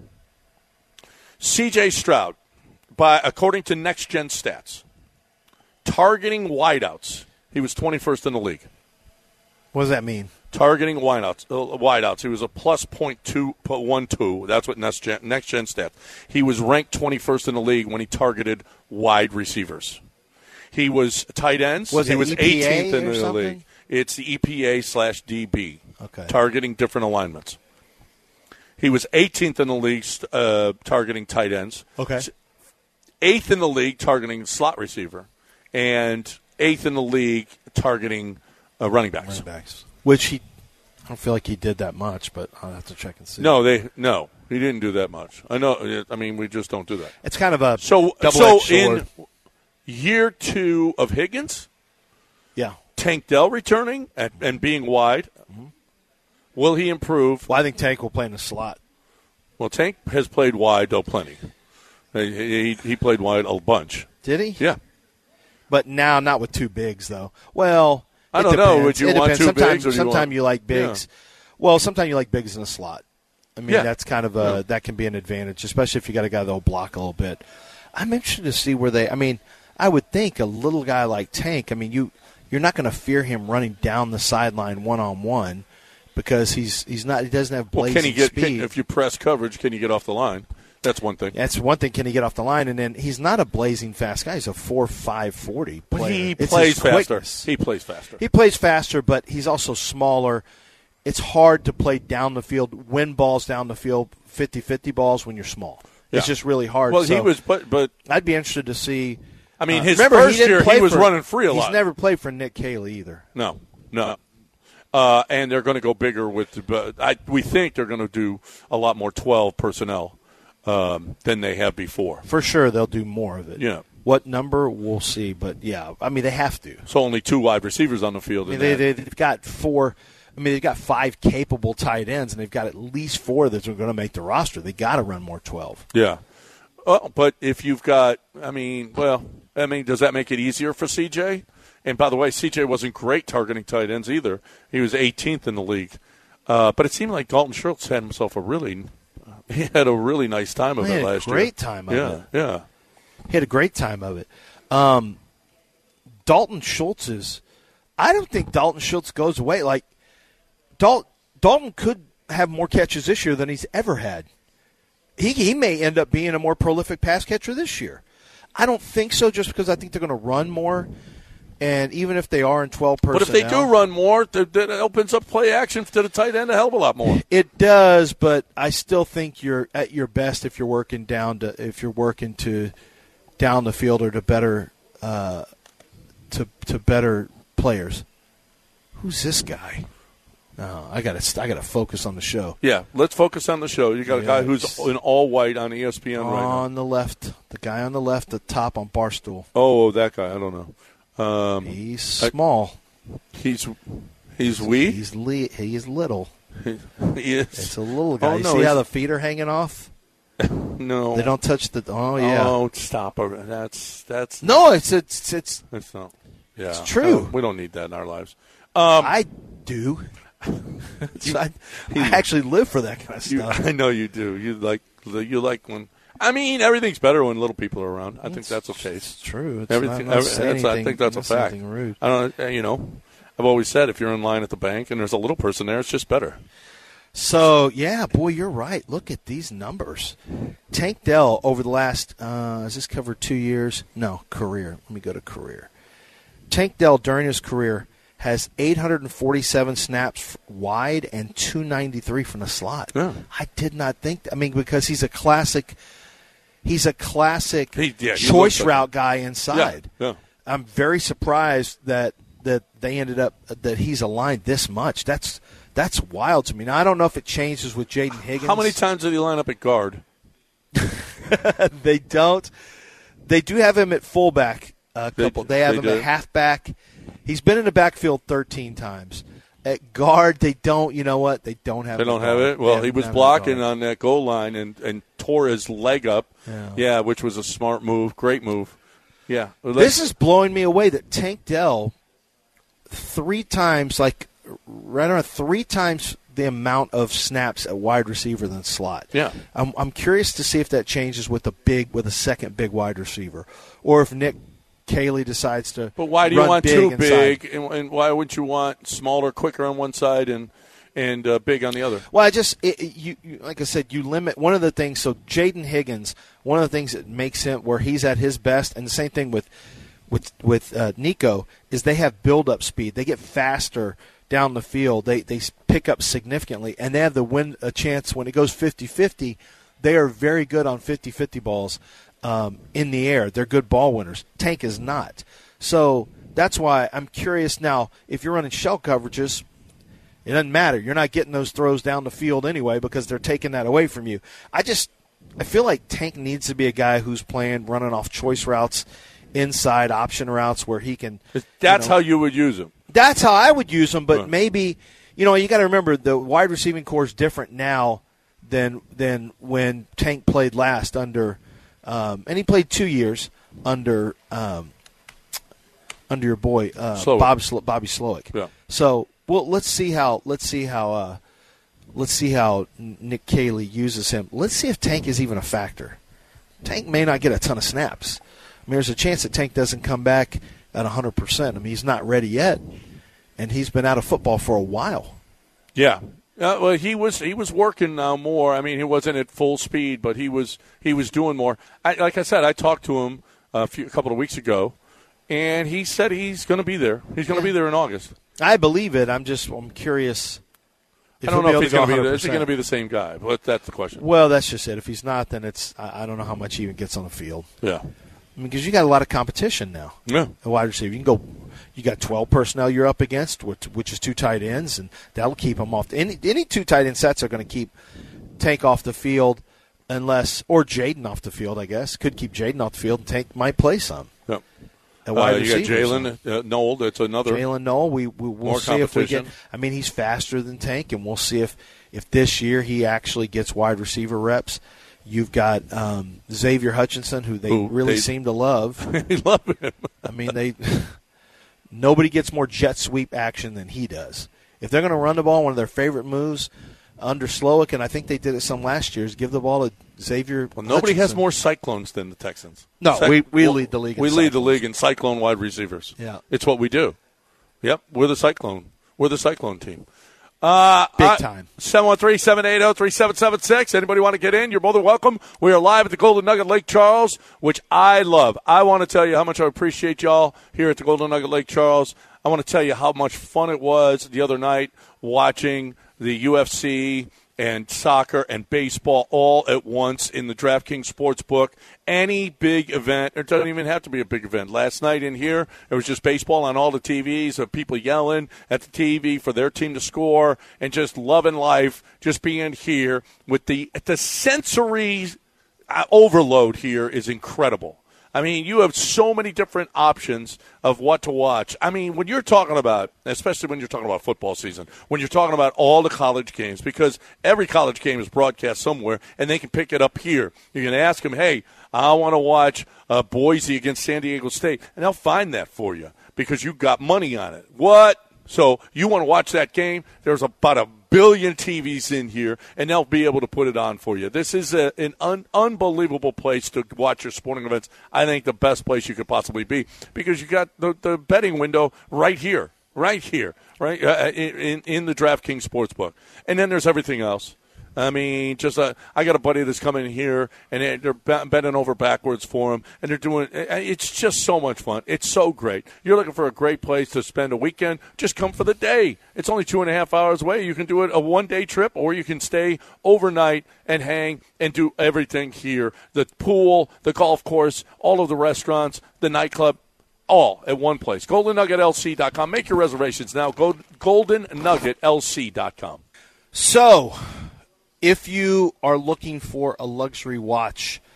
Speaker 3: C J Stroud, by according to Next Gen Stats, targeting wideouts, he was twenty-first in the league.
Speaker 5: What does that mean?
Speaker 3: Targeting wideouts, uh, wideouts. He was a plus point two, one two. That's what Next Gen, Next Gen Stats. He was ranked twenty-first in the league when he targeted wide receivers. He was tight ends.
Speaker 5: Was
Speaker 3: he
Speaker 5: it
Speaker 3: was
Speaker 5: E P A
Speaker 3: eighteenth in
Speaker 5: or
Speaker 3: the
Speaker 5: something?
Speaker 3: league. It's the E P A slash D B.
Speaker 5: Okay.
Speaker 3: Targeting different alignments. He was eighteenth in the league uh, targeting tight ends.
Speaker 5: Okay.
Speaker 3: Eighth in the league targeting slot receiver, and eighth in the league targeting uh, running backs.
Speaker 5: Running backs. Which he, I don't feel like he did that much, but I'll have to check and see.
Speaker 3: No, they no, he didn't do that much. I know. I mean, we just don't do that.
Speaker 5: It's kind of a
Speaker 3: so
Speaker 5: double-edged
Speaker 3: so
Speaker 5: sword.
Speaker 3: in year two of Higgins,
Speaker 5: yeah,
Speaker 3: Tank Dell returning and, and being wide. Mm-hmm. Will he improve?
Speaker 5: Well, I think Tank will play in the slot.
Speaker 3: Well, Tank has played wide though plenty. He, he, he played wide a bunch.
Speaker 5: Did he?
Speaker 3: Yeah.
Speaker 5: But now not with two bigs though. Well,
Speaker 3: I don't
Speaker 5: it
Speaker 3: know.
Speaker 5: depends.
Speaker 3: Would you
Speaker 5: it
Speaker 3: want
Speaker 5: depends.
Speaker 3: two
Speaker 5: sometimes,
Speaker 3: bigs? Or do you
Speaker 5: sometimes
Speaker 3: want,
Speaker 5: you like bigs.
Speaker 3: Yeah.
Speaker 5: Well, sometimes you like bigs in the slot. I mean,
Speaker 3: Yeah.
Speaker 5: that's kind of a
Speaker 3: Yeah.
Speaker 5: that can be an advantage, especially if you got a guy that'll block a little bit. I'm interested to see where they. I mean, I would think a little guy like Tank. I mean, you you're not going to fear him running down the sideline one on one because he's he's not. He doesn't have blazing
Speaker 3: well, can he get,
Speaker 5: speed.
Speaker 3: can, if you press coverage, can you get off the line? That's one thing.
Speaker 5: That's one thing. Can he get off the line? And then he's not a blazing fast guy. He's a four five forty player.
Speaker 3: He
Speaker 5: It's
Speaker 3: plays
Speaker 5: his
Speaker 3: faster.
Speaker 5: quickness.
Speaker 3: He plays faster.
Speaker 5: He plays faster, but he's also smaller. It's hard to play down the field, win balls down the field, fifty-fifty balls when you're small.
Speaker 3: Yeah.
Speaker 5: It's just really hard.
Speaker 3: Well,
Speaker 5: so
Speaker 3: he was, but but
Speaker 5: I'd be interested to see.
Speaker 3: I mean,
Speaker 5: uh,
Speaker 3: his
Speaker 5: remember,
Speaker 3: first
Speaker 5: he didn't
Speaker 3: year
Speaker 5: play
Speaker 3: he was
Speaker 5: for-
Speaker 3: running free a
Speaker 5: he's
Speaker 3: lot.
Speaker 5: never played for Nick Caley either.
Speaker 3: No, no. Uh, and they're going to go bigger with. But I, we think they're going to do a lot more twelve personnel um, than they have before.
Speaker 5: For sure, they'll do more of it.
Speaker 3: Yeah.
Speaker 5: What number, we'll see. But, yeah, I mean, they have to.
Speaker 3: So only two wide receivers on the field.
Speaker 5: I
Speaker 3: In
Speaker 5: mean, they,
Speaker 3: that.
Speaker 5: they, they've got four. I mean, they've got five capable tight ends, and they've got at least four that are going to make the roster. They got to run more twelve.
Speaker 3: Yeah. Uh, but if you've got, I mean, well, I mean, does that make it easier for C J? And by the way, C J wasn't great targeting tight ends either. He was eighteenth in the league. Uh, but it seemed like Dalton Schultz had himself a really, he had a really nice time of
Speaker 5: He
Speaker 3: it
Speaker 5: had a
Speaker 3: last year.
Speaker 5: great time of
Speaker 3: yeah,
Speaker 5: it.
Speaker 3: Yeah.
Speaker 5: He had a great time of it. Um, Dalton Schultz is. I don't think Dalton Schultz goes away. Like Dal- Dalton could have more catches this year than he's ever had. He he may end up being a more prolific pass catcher this year. I don't think so, just because I think they're going to run more. And even if they are in twelve personnel,
Speaker 3: But if they do run more, that that opens up play action to the tight end a hell of a lot more.
Speaker 5: it does. But I still think you're at your best if you're working down to if you're working to down the field or to better uh, to to better players. Who's this guy? Oh, I got to I got to focus on the show.
Speaker 3: Yeah, let's focus on the show. You got a guy
Speaker 5: Yes.
Speaker 3: who's in all white on E S P N right now.
Speaker 5: On the left, the guy on the left, the top on Barstool.
Speaker 3: Oh, that guy. I don't know. Um,
Speaker 5: He's small.
Speaker 3: he's he's wee.
Speaker 5: He's li- he's little.
Speaker 3: He
Speaker 5: It's
Speaker 3: is.
Speaker 5: a little guy.
Speaker 3: Oh,
Speaker 5: you
Speaker 3: no,
Speaker 5: see
Speaker 3: he's-
Speaker 5: how the feet are hanging off?
Speaker 3: No,
Speaker 5: They don't touch the. Oh yeah.
Speaker 3: Oh, stop! That's that's
Speaker 5: No, it's it's it's.
Speaker 3: that's not. Yeah,
Speaker 5: It's true.
Speaker 3: No, we don't need that in our lives. Um,
Speaker 5: I do. I, I actually live for that kind of
Speaker 3: you,
Speaker 5: stuff.
Speaker 3: I know you do. You like you like when. I mean, everything's better when little people are around. I think that's okay.
Speaker 5: It's true. It's
Speaker 3: Everything.
Speaker 5: not, I'm not
Speaker 3: every-
Speaker 5: saying
Speaker 3: that's, I
Speaker 5: anything-
Speaker 3: think that's a
Speaker 5: I'm not saying
Speaker 3: fact.
Speaker 5: anything rude.
Speaker 3: I don't. uh, You know, I've always said if you're in line at the bank and there's a little person there, it's just better.
Speaker 5: So, yeah, boy, you're right. Look at these numbers. Tank Dell over the last, uh, has this covered two years? No, career. Let me go to career. Tank Dell during his career has eight hundred forty-seven snaps wide and two ninety-three from the slot.
Speaker 3: Yeah.
Speaker 5: I did not think, I mean, because he's a classic, he's a classic
Speaker 3: He- yeah, he
Speaker 5: choice
Speaker 3: looks like
Speaker 5: route
Speaker 3: it.
Speaker 5: guy inside.
Speaker 3: Yeah, yeah.
Speaker 5: I'm very surprised that, that they ended up, that he's aligned this much. That's, That's wild to me. Now, I don't know if it changes with Jaden Higgins.
Speaker 3: How many times did he line up at guard?
Speaker 5: They don't. They do have him at fullback a
Speaker 3: They
Speaker 5: couple.
Speaker 3: do-
Speaker 5: They, have
Speaker 3: they
Speaker 5: him
Speaker 3: do.
Speaker 5: at halfback He's been in the backfield thirteen times. At guard, they don't. You know what? They don't have.
Speaker 3: They don't have it. Well, he was blocking on that goal line and, and tore his leg up. Yeah. yeah, which was a smart move. Great move. Yeah. Well,
Speaker 5: this is blowing me away that Tank Dell three times, like right around three times the amount of snaps at wide receiver than slot.
Speaker 3: Yeah.
Speaker 5: I'm I'm curious to see if that changes with a big with a second big wide receiver, or if Nick Caley decides to.
Speaker 3: But why do you
Speaker 5: run
Speaker 3: want
Speaker 5: big
Speaker 3: too
Speaker 5: inside.
Speaker 3: big, and, and why wouldn't you want smaller, quicker on one side and and uh, big on the other?
Speaker 5: Well, I just it, it, you, you like I said, you limit one of the things. So Jaden Higgins, one of the things that makes him where he's at his best, and the same thing with with with uh, Nico is they have build up speed. They get faster down the field. They they pick up significantly, and they have the win a chance when it goes fifty-fifty. They are very good on fifty-fifty balls. Um, in the air. They're good ball winners. Tank is not. So that's why I'm curious now, if you're running shell coverages, it doesn't matter. You're not getting those throws down the field anyway because they're taking that away from you. I just I feel like Tank needs to be a guy who's playing, running off choice routes, inside option routes where he can.
Speaker 3: That's
Speaker 5: you know,
Speaker 3: how you would use him.
Speaker 5: That's how I would use him, but
Speaker 3: huh.
Speaker 5: maybe, you know, you got to remember the wide receiving core is different now than than when Tank played last under – Um, and he played two years under um, under your boy uh, Bob Slo- Bobby Slowick.
Speaker 3: Yeah.
Speaker 5: So well, let's see how let's see how uh, let's see how Nick Caley uses him. Let's see if Tank is even a factor. Tank may not get a ton of snaps. I mean, there's a chance that Tank doesn't come back at one hundred percent. I mean, he's not ready yet, and he's been out of football for a while.
Speaker 3: Yeah. Uh, well, he was he was working now more. I mean, he wasn't at full speed, but he was he was doing more. I, like I said, I talked to him a, few, a couple of weeks ago, and he said he's going to be there. He's going to be there in August.
Speaker 5: I believe it. I'm just I'm curious.
Speaker 3: If I don't know if he's going to be there. Is he going to be the same guy? But that's the question.
Speaker 5: Well, that's just it. If he's not, then it's I, I don't know how much he even gets on the field.
Speaker 3: Yeah.
Speaker 5: I mean, because you got a lot of competition now.
Speaker 3: Yeah.
Speaker 5: A wide receiver. You can go. You got twelve personnel you're up against, which, which is two tight ends, and that'll keep them off. Any any two tight end sets are going to keep Tank off the field, unless or Jaden off the field. I guess could keep Jaden off the field, and Tank might play some.
Speaker 3: Yeah.
Speaker 5: A wide
Speaker 3: uh, you got
Speaker 5: receiver,
Speaker 3: Jalen uh, Noel. That's another.
Speaker 5: Jalen Noel. We, we we'll
Speaker 3: more
Speaker 5: see if we get. I mean, he's faster than Tank, and we'll see if if this year he actually gets wide receiver reps. You've got um, Xavier Hutchinson, who they Ooh, really they, seem to love.
Speaker 3: They love him.
Speaker 5: I mean, they nobody gets more jet sweep action than he does. If they're going to run the ball, one of their favorite moves under Slowick, and I think they did it some last year, is give the ball to Xavier
Speaker 3: Well, nobody
Speaker 5: Hutchinson.
Speaker 3: has more cyclones than the Texans.
Speaker 5: No,
Speaker 3: Cyc-
Speaker 5: we, we lead the league in
Speaker 3: We
Speaker 5: cyclones.
Speaker 3: lead the league in cyclone wide receivers.
Speaker 5: Yeah.
Speaker 3: It's what we do. Yep, we're the cyclone. We're the cyclone team. Uh,
Speaker 5: Big
Speaker 3: uh,
Speaker 5: time.
Speaker 3: seven one three, seven eight zero, three seven seven six. Anybody want to get in? You're more than welcome. We are live at the Golden Nugget Lake Charles, which I love. I want to tell you how much I appreciate y'all here at the Golden Nugget Lake Charles. I want to tell you how much fun it was the other night watching the U F C and soccer and baseball all at once in the DraftKings Sportsbook. Any big event, it doesn't even have to be a big event. Last night in here, it was just baseball on all the T Vs of people yelling at the T V for their team to score and just loving life, just being here with the, the sensory overload here is incredible. I mean, you have so many different options of what to watch. I mean, when you're talking about, especially when you're talking about football season, when you're talking about all the college games, because every college game is broadcast somewhere, and they can pick it up here. You can ask them, hey, I want to watch uh, Boise against San Diego State, and they'll find that for you because you've got money on it. What? So you want to watch that game? There's about a billion T Vs in here, and they'll be able to put it on for you. This is a, an un, unbelievable place to watch your sporting events. I think the best place you could possibly be because you got the, the betting window right here, right here, right uh, in, in the DraftKings Sportsbook. And then there's everything else. I mean, just uh, I got a buddy that's coming in here, and they're bending over backwards for him, and they're doing – it's just so much fun. It's so great. You're looking for a great place to spend a weekend, just come for the day. It's only two and a half hours away. You can do it a one-day trip, or you can stay overnight and hang and do everything here. The pool, the golf course, all of the restaurants, the nightclub, all at one place. golden nugget L C dot com. Make your reservations now. Go golden nugget L C dot com.
Speaker 5: So – if you are looking for a luxury watch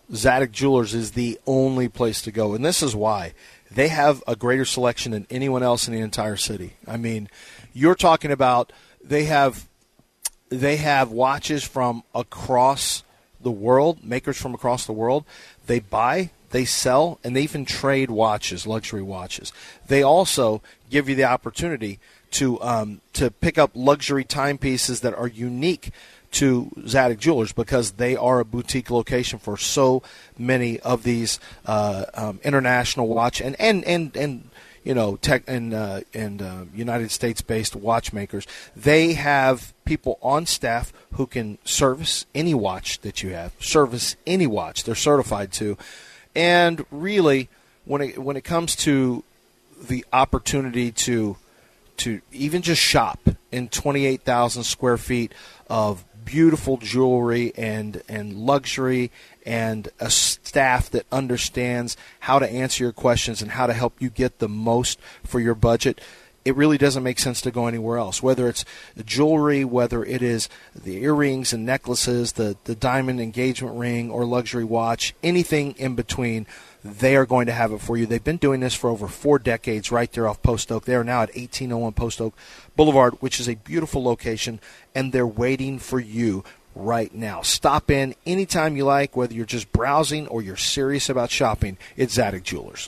Speaker 5: Zadig Jewelers is the only place to go, and this is why. They have a greater selection than anyone else in the entire city. I mean, you're talking about they have they have watches from across the world, makers from across the world. They buy, they sell, and they even trade watches, luxury watches. They also give you the opportunity to um, to pick up luxury timepieces that are unique to Zadig Jewelers because they are a boutique location for so many of these uh, um, international watch and and and, and you know tech and uh, and uh, United States based watchmakers. They have people on staff who can service any watch that you have, service any watch they're certified to, and really when it when it comes to the opportunity to to even just shop in twenty-eight thousand square feet of beautiful jewelry and and luxury and a staff that understands how to answer your questions and how to help you get the most for your budget, it really doesn't make sense to go anywhere else. Whether it's the jewelry, whether it is the earrings and necklaces, the, the diamond engagement ring or luxury watch, anything in between, they are going to have it for you. They've been doing this for over four decades right there off Post Oak. They are now at eighteen oh one Post Oak Boulevard, which is a beautiful location, and they're waiting for you right now. Stop in anytime you like, whether you're just browsing or you're serious about shopping. It's Zadig Jewelers.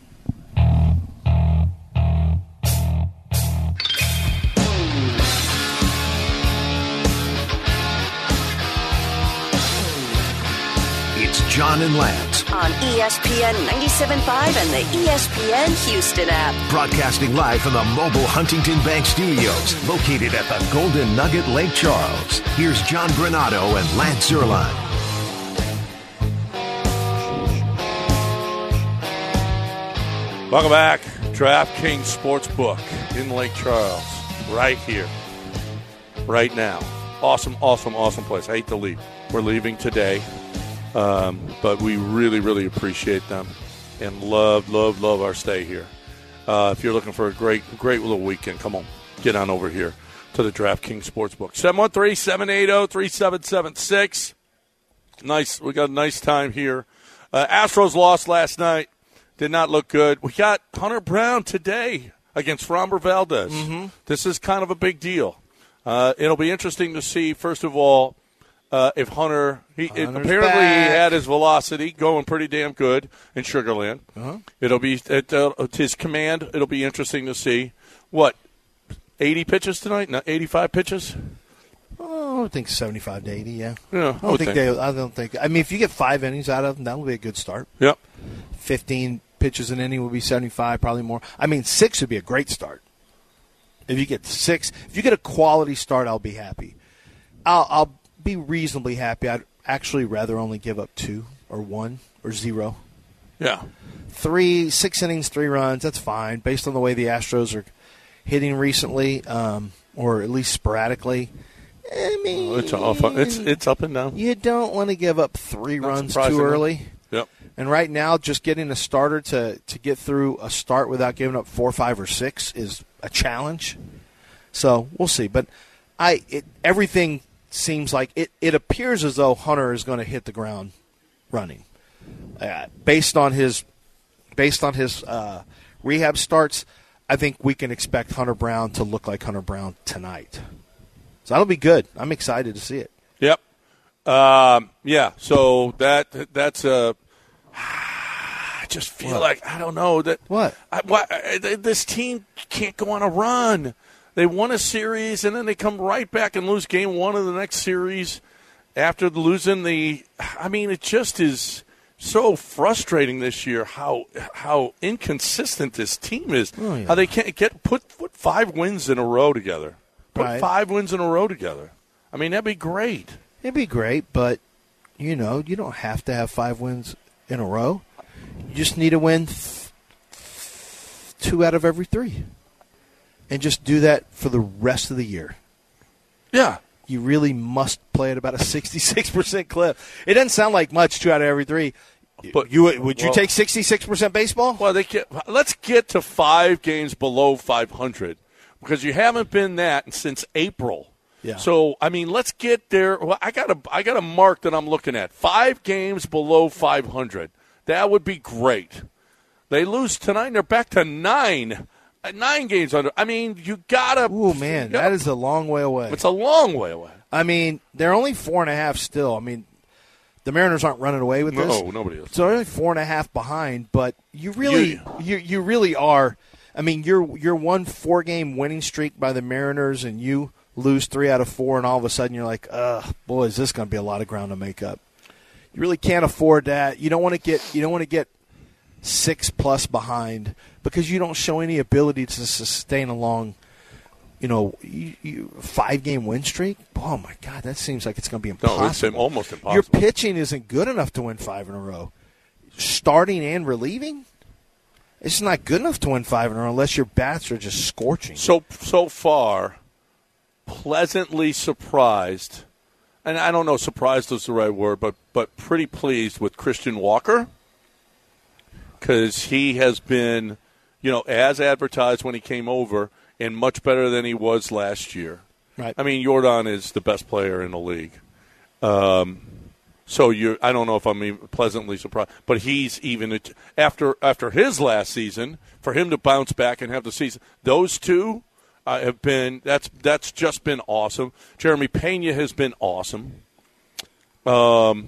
Speaker 6: It's John and Lance.
Speaker 7: On E S P N ninety-seven point five and the E S P N Houston app.
Speaker 6: Broadcasting live from the mobile Huntington Bank Studios, located at the Golden Nugget Lake Charles. Here's John Granado and Lance Zierlein.
Speaker 3: Welcome back. DraftKings Sportsbook in Lake Charles. Right here. Right now. Awesome, awesome, awesome place. I hate to leave. We're leaving today. Um, but we really, really appreciate them and love, love, love our stay here. Uh, if you're looking for a great, great little weekend, come on, get on over here to the DraftKings Sportsbook. seven one three, seven eight zero, three seven seven six. Nice. We got a nice time here. Uh, Astros lost last night. Did not look good. We got Hunter Brown today against Framber Valdez. Mm-hmm. This is kind of a big deal. Uh, it'll be interesting to see, first of all, Uh, if Hunter, he it, apparently back. He had his velocity going pretty damn good in Sugar Land. Uh-huh. It'll be at uh, his command. It'll be interesting to see what eighty pitches tonight. Not eighty-five pitches.
Speaker 5: Oh, I think seventy-five to eighty. Yeah.
Speaker 3: Yeah.
Speaker 5: I don't think, think they. I don't think. I mean, if you get five innings out of them, that'll be a good start.
Speaker 3: Yep.
Speaker 5: Fifteen pitches an inning would be seventy-five, probably more. I mean, six would be a great start. If you get six, if you get a quality start, I'll be happy. I'll. I'll be reasonably happy. I'd actually rather only give up two or one or zero.
Speaker 3: Yeah.
Speaker 5: Three, six innings, three runs, that's fine. Based on the way the Astros are hitting recently, um, or at least sporadically. I mean,
Speaker 3: oh, it's off. It's it's up and down.
Speaker 5: You don't want to give up three
Speaker 3: Not
Speaker 5: runs too early.
Speaker 3: Yep.
Speaker 5: And right now, just getting a starter to, to get through a start without giving up four, five, or six is a challenge. So we'll see. But I it, everything seems like it, it appears as though Hunter is going to hit the ground running. Uh, based on his based on his uh, rehab starts, I think we can expect Hunter Brown to look like Hunter Brown tonight. So that'll be good. I'm excited to see it.
Speaker 3: Yep. Um, yeah. So that that's a. I just feel
Speaker 5: What?
Speaker 3: like I don't know that.
Speaker 5: What?
Speaker 3: I, why, I, this team can't go on a run. They won a series, and then they come right back and lose game one of the next series after losing the – I mean, it just is so frustrating this year how how inconsistent this team is.
Speaker 5: Oh, yeah.
Speaker 3: How they can't get put, – put five wins in a row together. Put
Speaker 5: Right.
Speaker 3: five wins in a row together. I mean, that'd be great.
Speaker 5: It'd be great, but, you know, you don't have to have five wins in a row. You just need to win th- two out of every three. And just do that for the rest of the year.
Speaker 3: Yeah.
Speaker 5: You really must play at about a sixty-six percent clip. It doesn't sound like much, two out of every three. But you would you
Speaker 3: well,
Speaker 5: take sixty-six percent baseball?
Speaker 3: Well, they get, let's get to five games below five hundred because you haven't been that since April.
Speaker 5: Yeah.
Speaker 3: So I mean, let's get there. Well, I got a I got a mark that I'm looking at. Five games below five hundred. That would be great. They lose tonight, and they're back to nine. Nine games under. I mean, you gotta.
Speaker 5: Ooh, man,
Speaker 3: gotta,
Speaker 5: that is a long way away.
Speaker 3: It's a long way away.
Speaker 5: I mean, they're only four and a half still. I mean, the Mariners aren't running away with this.
Speaker 3: No, nobody is.
Speaker 5: So they're only four and a half behind. But you really, you, you, you really are. I mean, you're you're one four game winning streak by the Mariners, and you lose three out of four, and all of a sudden you're like, ugh, boy, is this going to be a lot of ground to make up. You really can't afford that. You don't want to get. You don't want to get. Six plus behind because you don't show any ability to sustain a long, you know, you, you, five game win streak. Oh my God, that seems like it's going to be impossible.
Speaker 3: No, it's almost impossible.
Speaker 5: Your pitching isn't good enough to win five in a row. Starting and relieving, it's not good enough to win five in a row unless your bats are just scorching.
Speaker 3: So so far, pleasantly surprised, and I don't know, surprised is the right word, but but pretty pleased with Christian Walker. Because he has been, you know, as advertised when he came over, and much better than he was last year.
Speaker 5: Right.
Speaker 3: I mean, Jordan is the best player in the league. Um, so you, I don't know if I'm even pleasantly surprised, but he's even after after his last season, for him to bounce back and have the season. Those two uh, have been that's that's just been awesome. Jeremy Pena has been awesome. Um.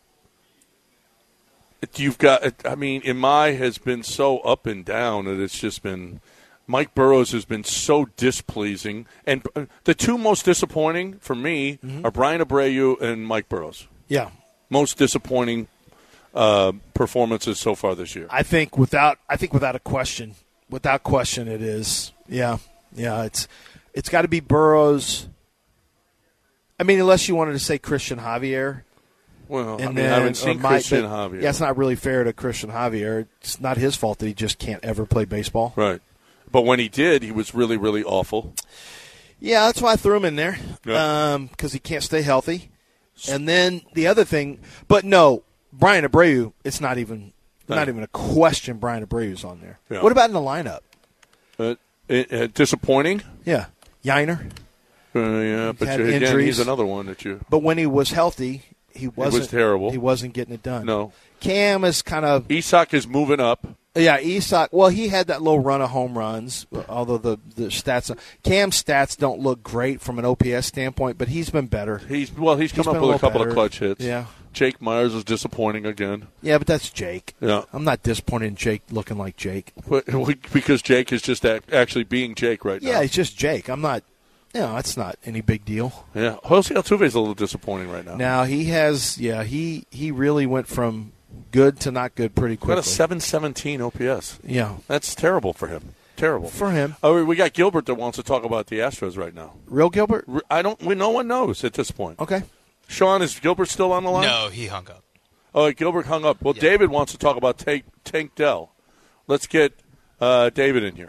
Speaker 3: You've got, I mean, Imai has been so up and down that it's just been, Mike Burrows has been so displeasing. And the two most disappointing for me mm-hmm. are Brian Abreu and Mike Burrows.
Speaker 5: Yeah.
Speaker 3: Most disappointing uh, performances so far this year.
Speaker 5: I think without, I think without a question, without question it is. Yeah. Yeah. It's, it's got to be Burrows. I mean, unless you wanted to say Christian Javier.
Speaker 3: Well,
Speaker 5: and
Speaker 3: I mean,
Speaker 5: then,
Speaker 3: I haven't seen
Speaker 5: my,
Speaker 3: Christian
Speaker 5: but,
Speaker 3: Javier.
Speaker 5: Yeah, it's not really fair to Christian Javier. It's not his fault that he just can't ever play baseball.
Speaker 3: Right. But when he did, he was really, really awful.
Speaker 5: Yeah, that's why I threw him in there, because
Speaker 3: yeah.
Speaker 5: um, he can't stay healthy. And then the other thing, but no, Brian Abreu, it's not even no. not even a question Brian Abreu's on there.
Speaker 3: Yeah.
Speaker 5: What about in the lineup?
Speaker 3: Uh, it, uh, disappointing?
Speaker 5: Yeah. Yiner?
Speaker 3: Uh, yeah, but you, again,
Speaker 5: injuries.
Speaker 3: he's another one that you...
Speaker 5: But when he was healthy... He wasn't,
Speaker 3: it was terrible.
Speaker 5: He wasn't getting it done.
Speaker 3: No.
Speaker 5: Cam is kind of...
Speaker 3: Isak is moving up.
Speaker 5: Yeah, Isak. Well, he had that little run of home runs, although the, the stats... Cam's stats don't look great from an O P S standpoint, but he's been better.
Speaker 3: He's Well, he's come
Speaker 5: he's
Speaker 3: up with a couple
Speaker 5: better.
Speaker 3: of clutch hits.
Speaker 5: Yeah.
Speaker 3: Jake Myers is disappointing again.
Speaker 5: Yeah, but that's Jake.
Speaker 3: Yeah.
Speaker 5: I'm not disappointed in Jake looking like Jake.
Speaker 3: But, because Jake is just actually being Jake right now.
Speaker 5: Yeah, he's just Jake. I'm not... You know, that's not any big deal.
Speaker 3: Yeah, Jose Altuve is a little disappointing right now.
Speaker 5: Now he has, yeah, he he really went from good to not good pretty quickly.
Speaker 3: Got a seven seventeen O P S.
Speaker 5: Yeah,
Speaker 3: that's terrible for him. Terrible
Speaker 5: for him.
Speaker 3: Oh, we got Gilbert that wants to talk about the Astros right now.
Speaker 5: Real Gilbert?
Speaker 3: I don't. We, no one knows at this point.
Speaker 5: Okay.
Speaker 3: Sean, is Gilbert still on the line?
Speaker 8: No, he hung up.
Speaker 3: Oh, Gilbert hung up. Well,
Speaker 8: yeah.
Speaker 3: David wants to talk about Tank, Tank Dell. Let's get uh, David in here.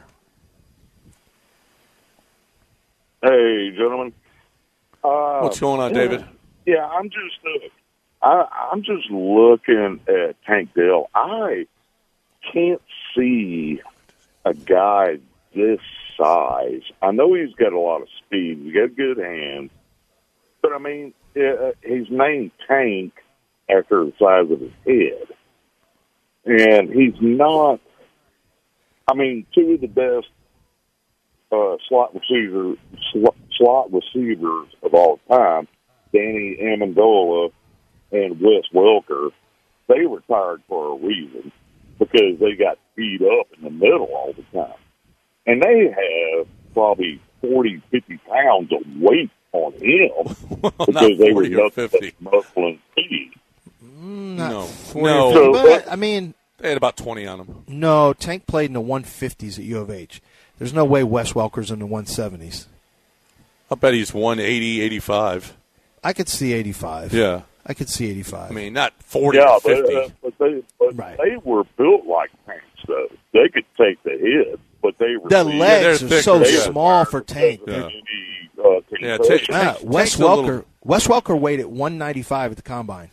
Speaker 9: Hey, gentlemen. Uh,
Speaker 3: What's going on, David?
Speaker 9: Yeah, I'm just, uh, I, I'm just looking at Tank Dell. I can't see a guy this size. I know he's got a lot of speed. He's got good hands, but I mean, uh, he's named Tank after the size of his head, and he's not. I mean, two of the best. Uh, slot receiver, sl- slot receivers of all time, Danny Amendola and Wes Welker, they retired for a reason because they got beat up in the middle all the time. And they have probably forty, fifty pounds of weight on him
Speaker 3: well,
Speaker 9: because they were nothing
Speaker 3: fifty.
Speaker 9: but muscle and speed.
Speaker 5: Not
Speaker 3: no,
Speaker 5: forty,
Speaker 3: no.
Speaker 5: So, but, I mean,
Speaker 3: they had about twenty on him.
Speaker 5: No, Tank played in the one fifties at U of H. There's no way Wes Welker's in the one seventies.
Speaker 3: I'll bet he's one eighty, eighty-five.
Speaker 5: I could see eighty-five.
Speaker 3: Yeah.
Speaker 5: I could see eighty-five.
Speaker 3: I mean, not forty
Speaker 9: yeah,
Speaker 3: or fifty.
Speaker 9: But, uh, but, they, but
Speaker 5: right.
Speaker 9: they were built like tanks, though. They could take the hit, but they were...
Speaker 5: The legs
Speaker 3: yeah,
Speaker 5: are so
Speaker 3: yeah.
Speaker 5: small for Tank.
Speaker 3: Yeah,
Speaker 9: uh,
Speaker 3: yeah take,
Speaker 5: ah,
Speaker 3: take,
Speaker 5: Wes Welker little... Wes Welker weighed at one ninety-five at the Combine.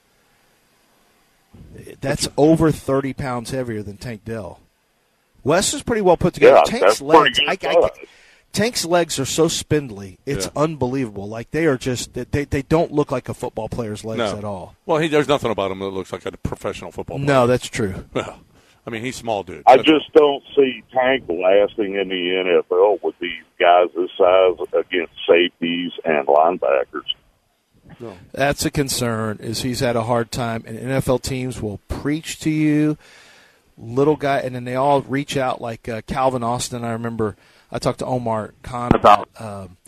Speaker 5: That's over thirty pounds heavier than Tank Dell. Wes is pretty well put together.
Speaker 9: Yeah,
Speaker 5: Tank's
Speaker 9: that's pretty
Speaker 5: legs,
Speaker 9: good
Speaker 5: I, I, Tank's legs are so spindly, it's
Speaker 3: Yeah.
Speaker 5: unbelievable. Like they are just they they don't look like a football player's legs
Speaker 3: No.
Speaker 5: at all.
Speaker 3: Well, he, there's nothing about him that looks like a professional football player.
Speaker 5: No, that's true.
Speaker 3: Well, I mean, he's small, dude.
Speaker 9: I
Speaker 3: That's-
Speaker 9: just don't see Tank lasting in the N F L with these guys this size against safeties and linebackers.
Speaker 5: That's a concern. Is he's had a hard time, and N F L teams will preach to you, little guy, and then they all reach out like uh, Calvin Austin. I remember I talked to Omar Khan about um,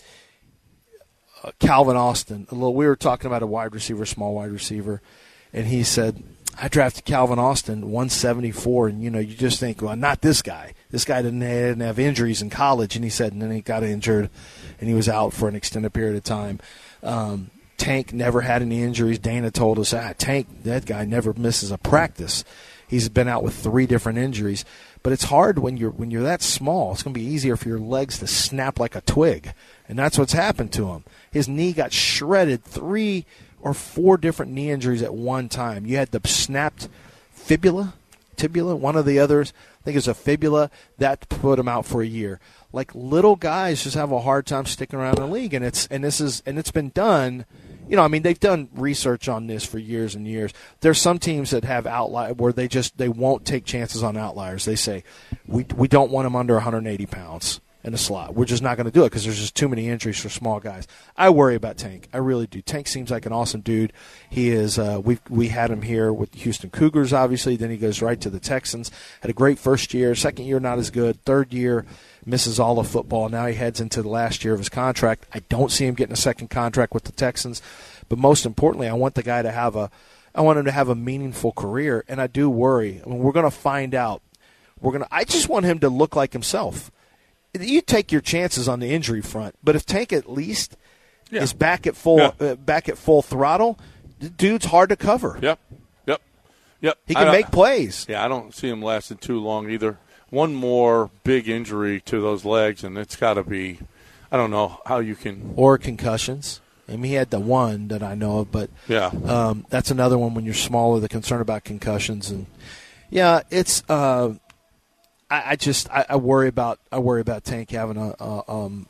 Speaker 5: uh, Calvin Austin. A little, we were talking about a wide receiver, small wide receiver, and he said, "I drafted Calvin Austin, one seventy-four, and you know, you just think, well, not this guy. This guy didn't, didn't have injuries in college." And he said, and then he got injured, and he was out for an extended period of time. Um, Tank never had any injuries. Dana told us, ah, Tank, that guy never misses a practice. He's been out with three different injuries. But it's hard when you're when you're that small. It's going to be easier for your legs to snap like a twig. And that's what's happened to him. His knee got shredded, three or four different knee injuries at one time. You had the snapped fibula, tibula, one of the others. I think it's a fibula. That put him out for a year. Like little guys just have a hard time sticking around in the league, and it's and this is and it's been done. You know, I mean, they've done research on this for years and years. There's some teams that have outliers where they just they won't take chances on outliers. They say we we don't want them under one hundred eighty pounds in a slot. We're just not going to do it because there's just too many injuries for small guys. I worry about Tank. I really do. Tank seems like an awesome dude. He is. Uh, we we had him here with the Houston Cougars, obviously. Then he goes right to the Texans. Had a great first year. Second year, not as good. Third year, misses all of football. Now he heads into the last year of his contract. I don't see him getting a second contract with the Texans. But most importantly, I want the guy to have a I want him to have a meaningful career, and I do worry. I mean, we're going to find out. We're going to I just want him to look like himself. You take your chances on the injury front, but if Tank at least
Speaker 3: Yeah.
Speaker 5: is back at full
Speaker 3: Yeah.
Speaker 5: uh, back at full throttle, the dude's hard to cover.
Speaker 3: Yep, yep, yep.
Speaker 5: He
Speaker 3: I
Speaker 5: can
Speaker 3: don't-
Speaker 5: make plays.
Speaker 3: Yeah, I don't see him lasting too long either. One more big injury to those legs, and it's got to be, I don't know how you can.
Speaker 5: Or concussions. I mean, he had the one that I know of, but
Speaker 3: Yeah.
Speaker 5: um, that's another one when you're smaller, the concern about concussions. And, yeah, it's uh, – I, I just I, I worry about I worry about Tank having a, a um,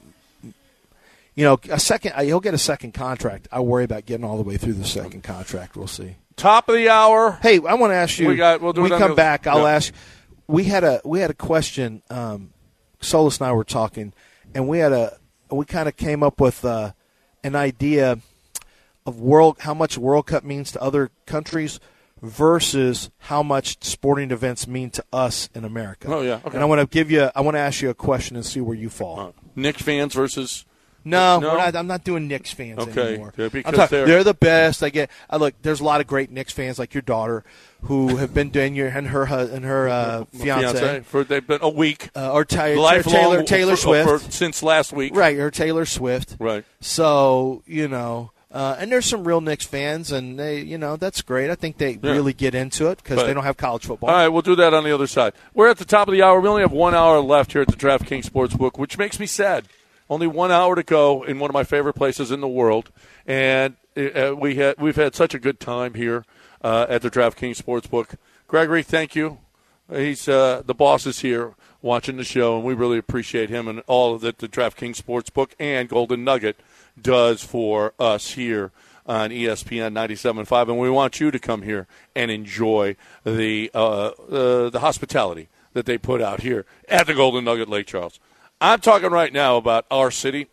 Speaker 5: you know, a second. He'll get a second contract. I worry about getting all the way through the second contract. We'll see.
Speaker 3: Top of the hour.
Speaker 5: Hey, I want to ask you.
Speaker 3: We got- we'll do
Speaker 5: we
Speaker 3: it on
Speaker 5: come
Speaker 3: the-
Speaker 5: back. I'll
Speaker 3: yeah.
Speaker 5: ask. We had a we had a question. Um, Solus and I were talking, and we had a we kind of came up with uh, an idea of world how much World Cup means to other countries versus how much sporting events mean to us in America.
Speaker 3: Oh, yeah, okay.
Speaker 5: And I want to give you. I want to ask you a question and see where you fall.
Speaker 3: Uh, Knicks fans versus.
Speaker 5: No,
Speaker 3: No?
Speaker 5: Okay. We're not, I'm not doing Knicks fans
Speaker 3: Okay,
Speaker 5: anymore.
Speaker 3: yeah,
Speaker 5: I'm
Speaker 3: because
Speaker 5: talking-
Speaker 3: they're-
Speaker 5: they're the best. I get. I look. There's a lot of great Knicks fans, like your daughter, who have been doing your and her hu- and her uh, fiance,
Speaker 3: Fiance for they've been a week.
Speaker 5: uh, or Ty-
Speaker 3: Lifelong-
Speaker 5: Taylor Taylor
Speaker 3: for-
Speaker 5: Swift,
Speaker 3: for- since last week.
Speaker 5: right? Or Taylor Swift,
Speaker 3: Right.
Speaker 5: So you know. Uh, and there's some real Knicks fans, and they, you know, that's great. I think they
Speaker 3: Yeah.
Speaker 5: really get into it because
Speaker 3: But-
Speaker 5: they don't have college football.
Speaker 3: All right, we'll do that on the other side. We're at the top of the hour. We only have one hour left here at the DraftKings Sportsbook, which makes me sad. Only one hour to go in one of my favorite places in the world, and uh, we had we've had such a good time here uh, at the DraftKings Sportsbook. Gregory, thank you. He's uh, the boss is here watching the show, and we really appreciate him and all that the DraftKings Sportsbook and Golden Nugget does for us here on E S P N ninety-seven point five, and we want you to come here and enjoy the uh, uh, the hospitality that they put out here at the Golden Nugget Lake Charles. I'm talking right now about our city,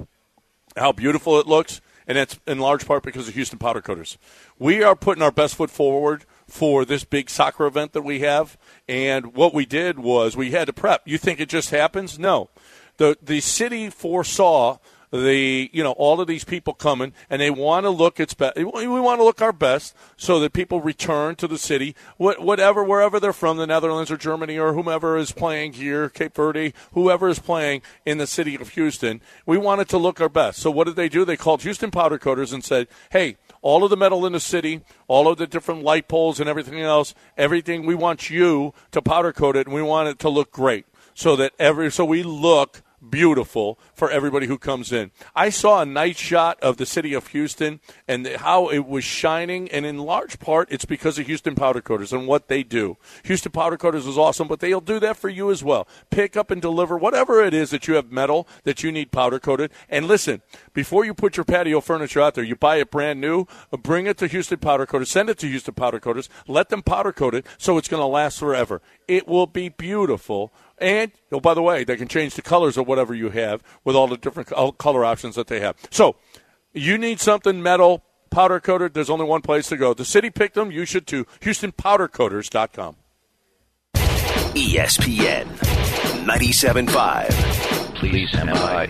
Speaker 3: how beautiful it looks, and that's in large part because of Houston Powder Coaters. We are putting our best foot forward for this big soccer event that we have, and what we did was we had to prep. You think it just happens? No. The the city foresaw the you know all of these people coming, and they want to look its best. We want to look our best so that people return to the city, what, whatever wherever they're from, the Netherlands or Germany or whomever is playing here, Cape Verde, whoever is playing in the city of Houston. We want it to look our best. So what did they do? They called Houston Powder Coaters and said, "Hey, all of the metal in the city, all of the different light poles and everything else, everything, we want you to powder coat it, and we want it to look great, so that every so we look." beautiful for everybody who comes in. I saw a night shot of the city of Houston and how it was shining, and in large part it's because of Houston Powder Coaters and what they do. Houston Powder Coaters is awesome, but they'll do that for you as well. Pick up and deliver whatever it is that you have metal that you need powder coated. And listen, before you put your patio furniture out there, you buy it brand new, bring it to Houston Powder Coaters, send it to Houston Powder Coaters, let them powder coat it so it's going to last forever. It will be beautiful. And, oh, by the way, they can change the colors of whatever you have with all the different color options that they have. So, you need something metal, powder coated, there's only one place to go. The city picked them, you should too. Houston Powder Coaters dot com.
Speaker 6: E S P N ninety-seven point five. Please stand by.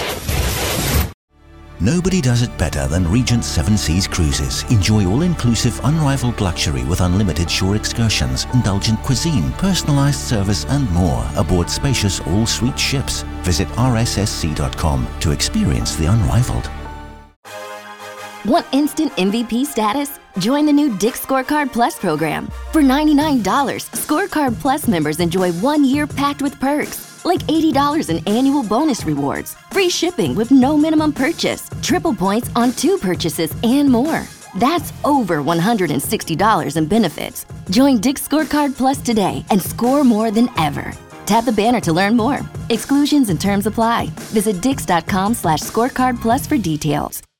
Speaker 8: Nobody does it better than Regent Seven Seas Cruises. Enjoy all-inclusive, unrivaled luxury with unlimited shore excursions, indulgent cuisine, personalized service, and more aboard spacious all-suite ships. Visit R S S C dot com to experience the unrivaled.
Speaker 10: Want instant M V P status? Join the new Dick's Scorecard Plus program. For ninety-nine dollars, Scorecard Plus members enjoy one year packed with perks, like eighty dollars in annual bonus rewards, free shipping with no minimum purchase, triple points on two purchases, and more. That's over one hundred sixty dollars in benefits. Join Dick's Scorecard Plus today and score more than ever. Tap the banner to learn more. Exclusions and terms apply. Visit dix dot com slash scorecard plus for details.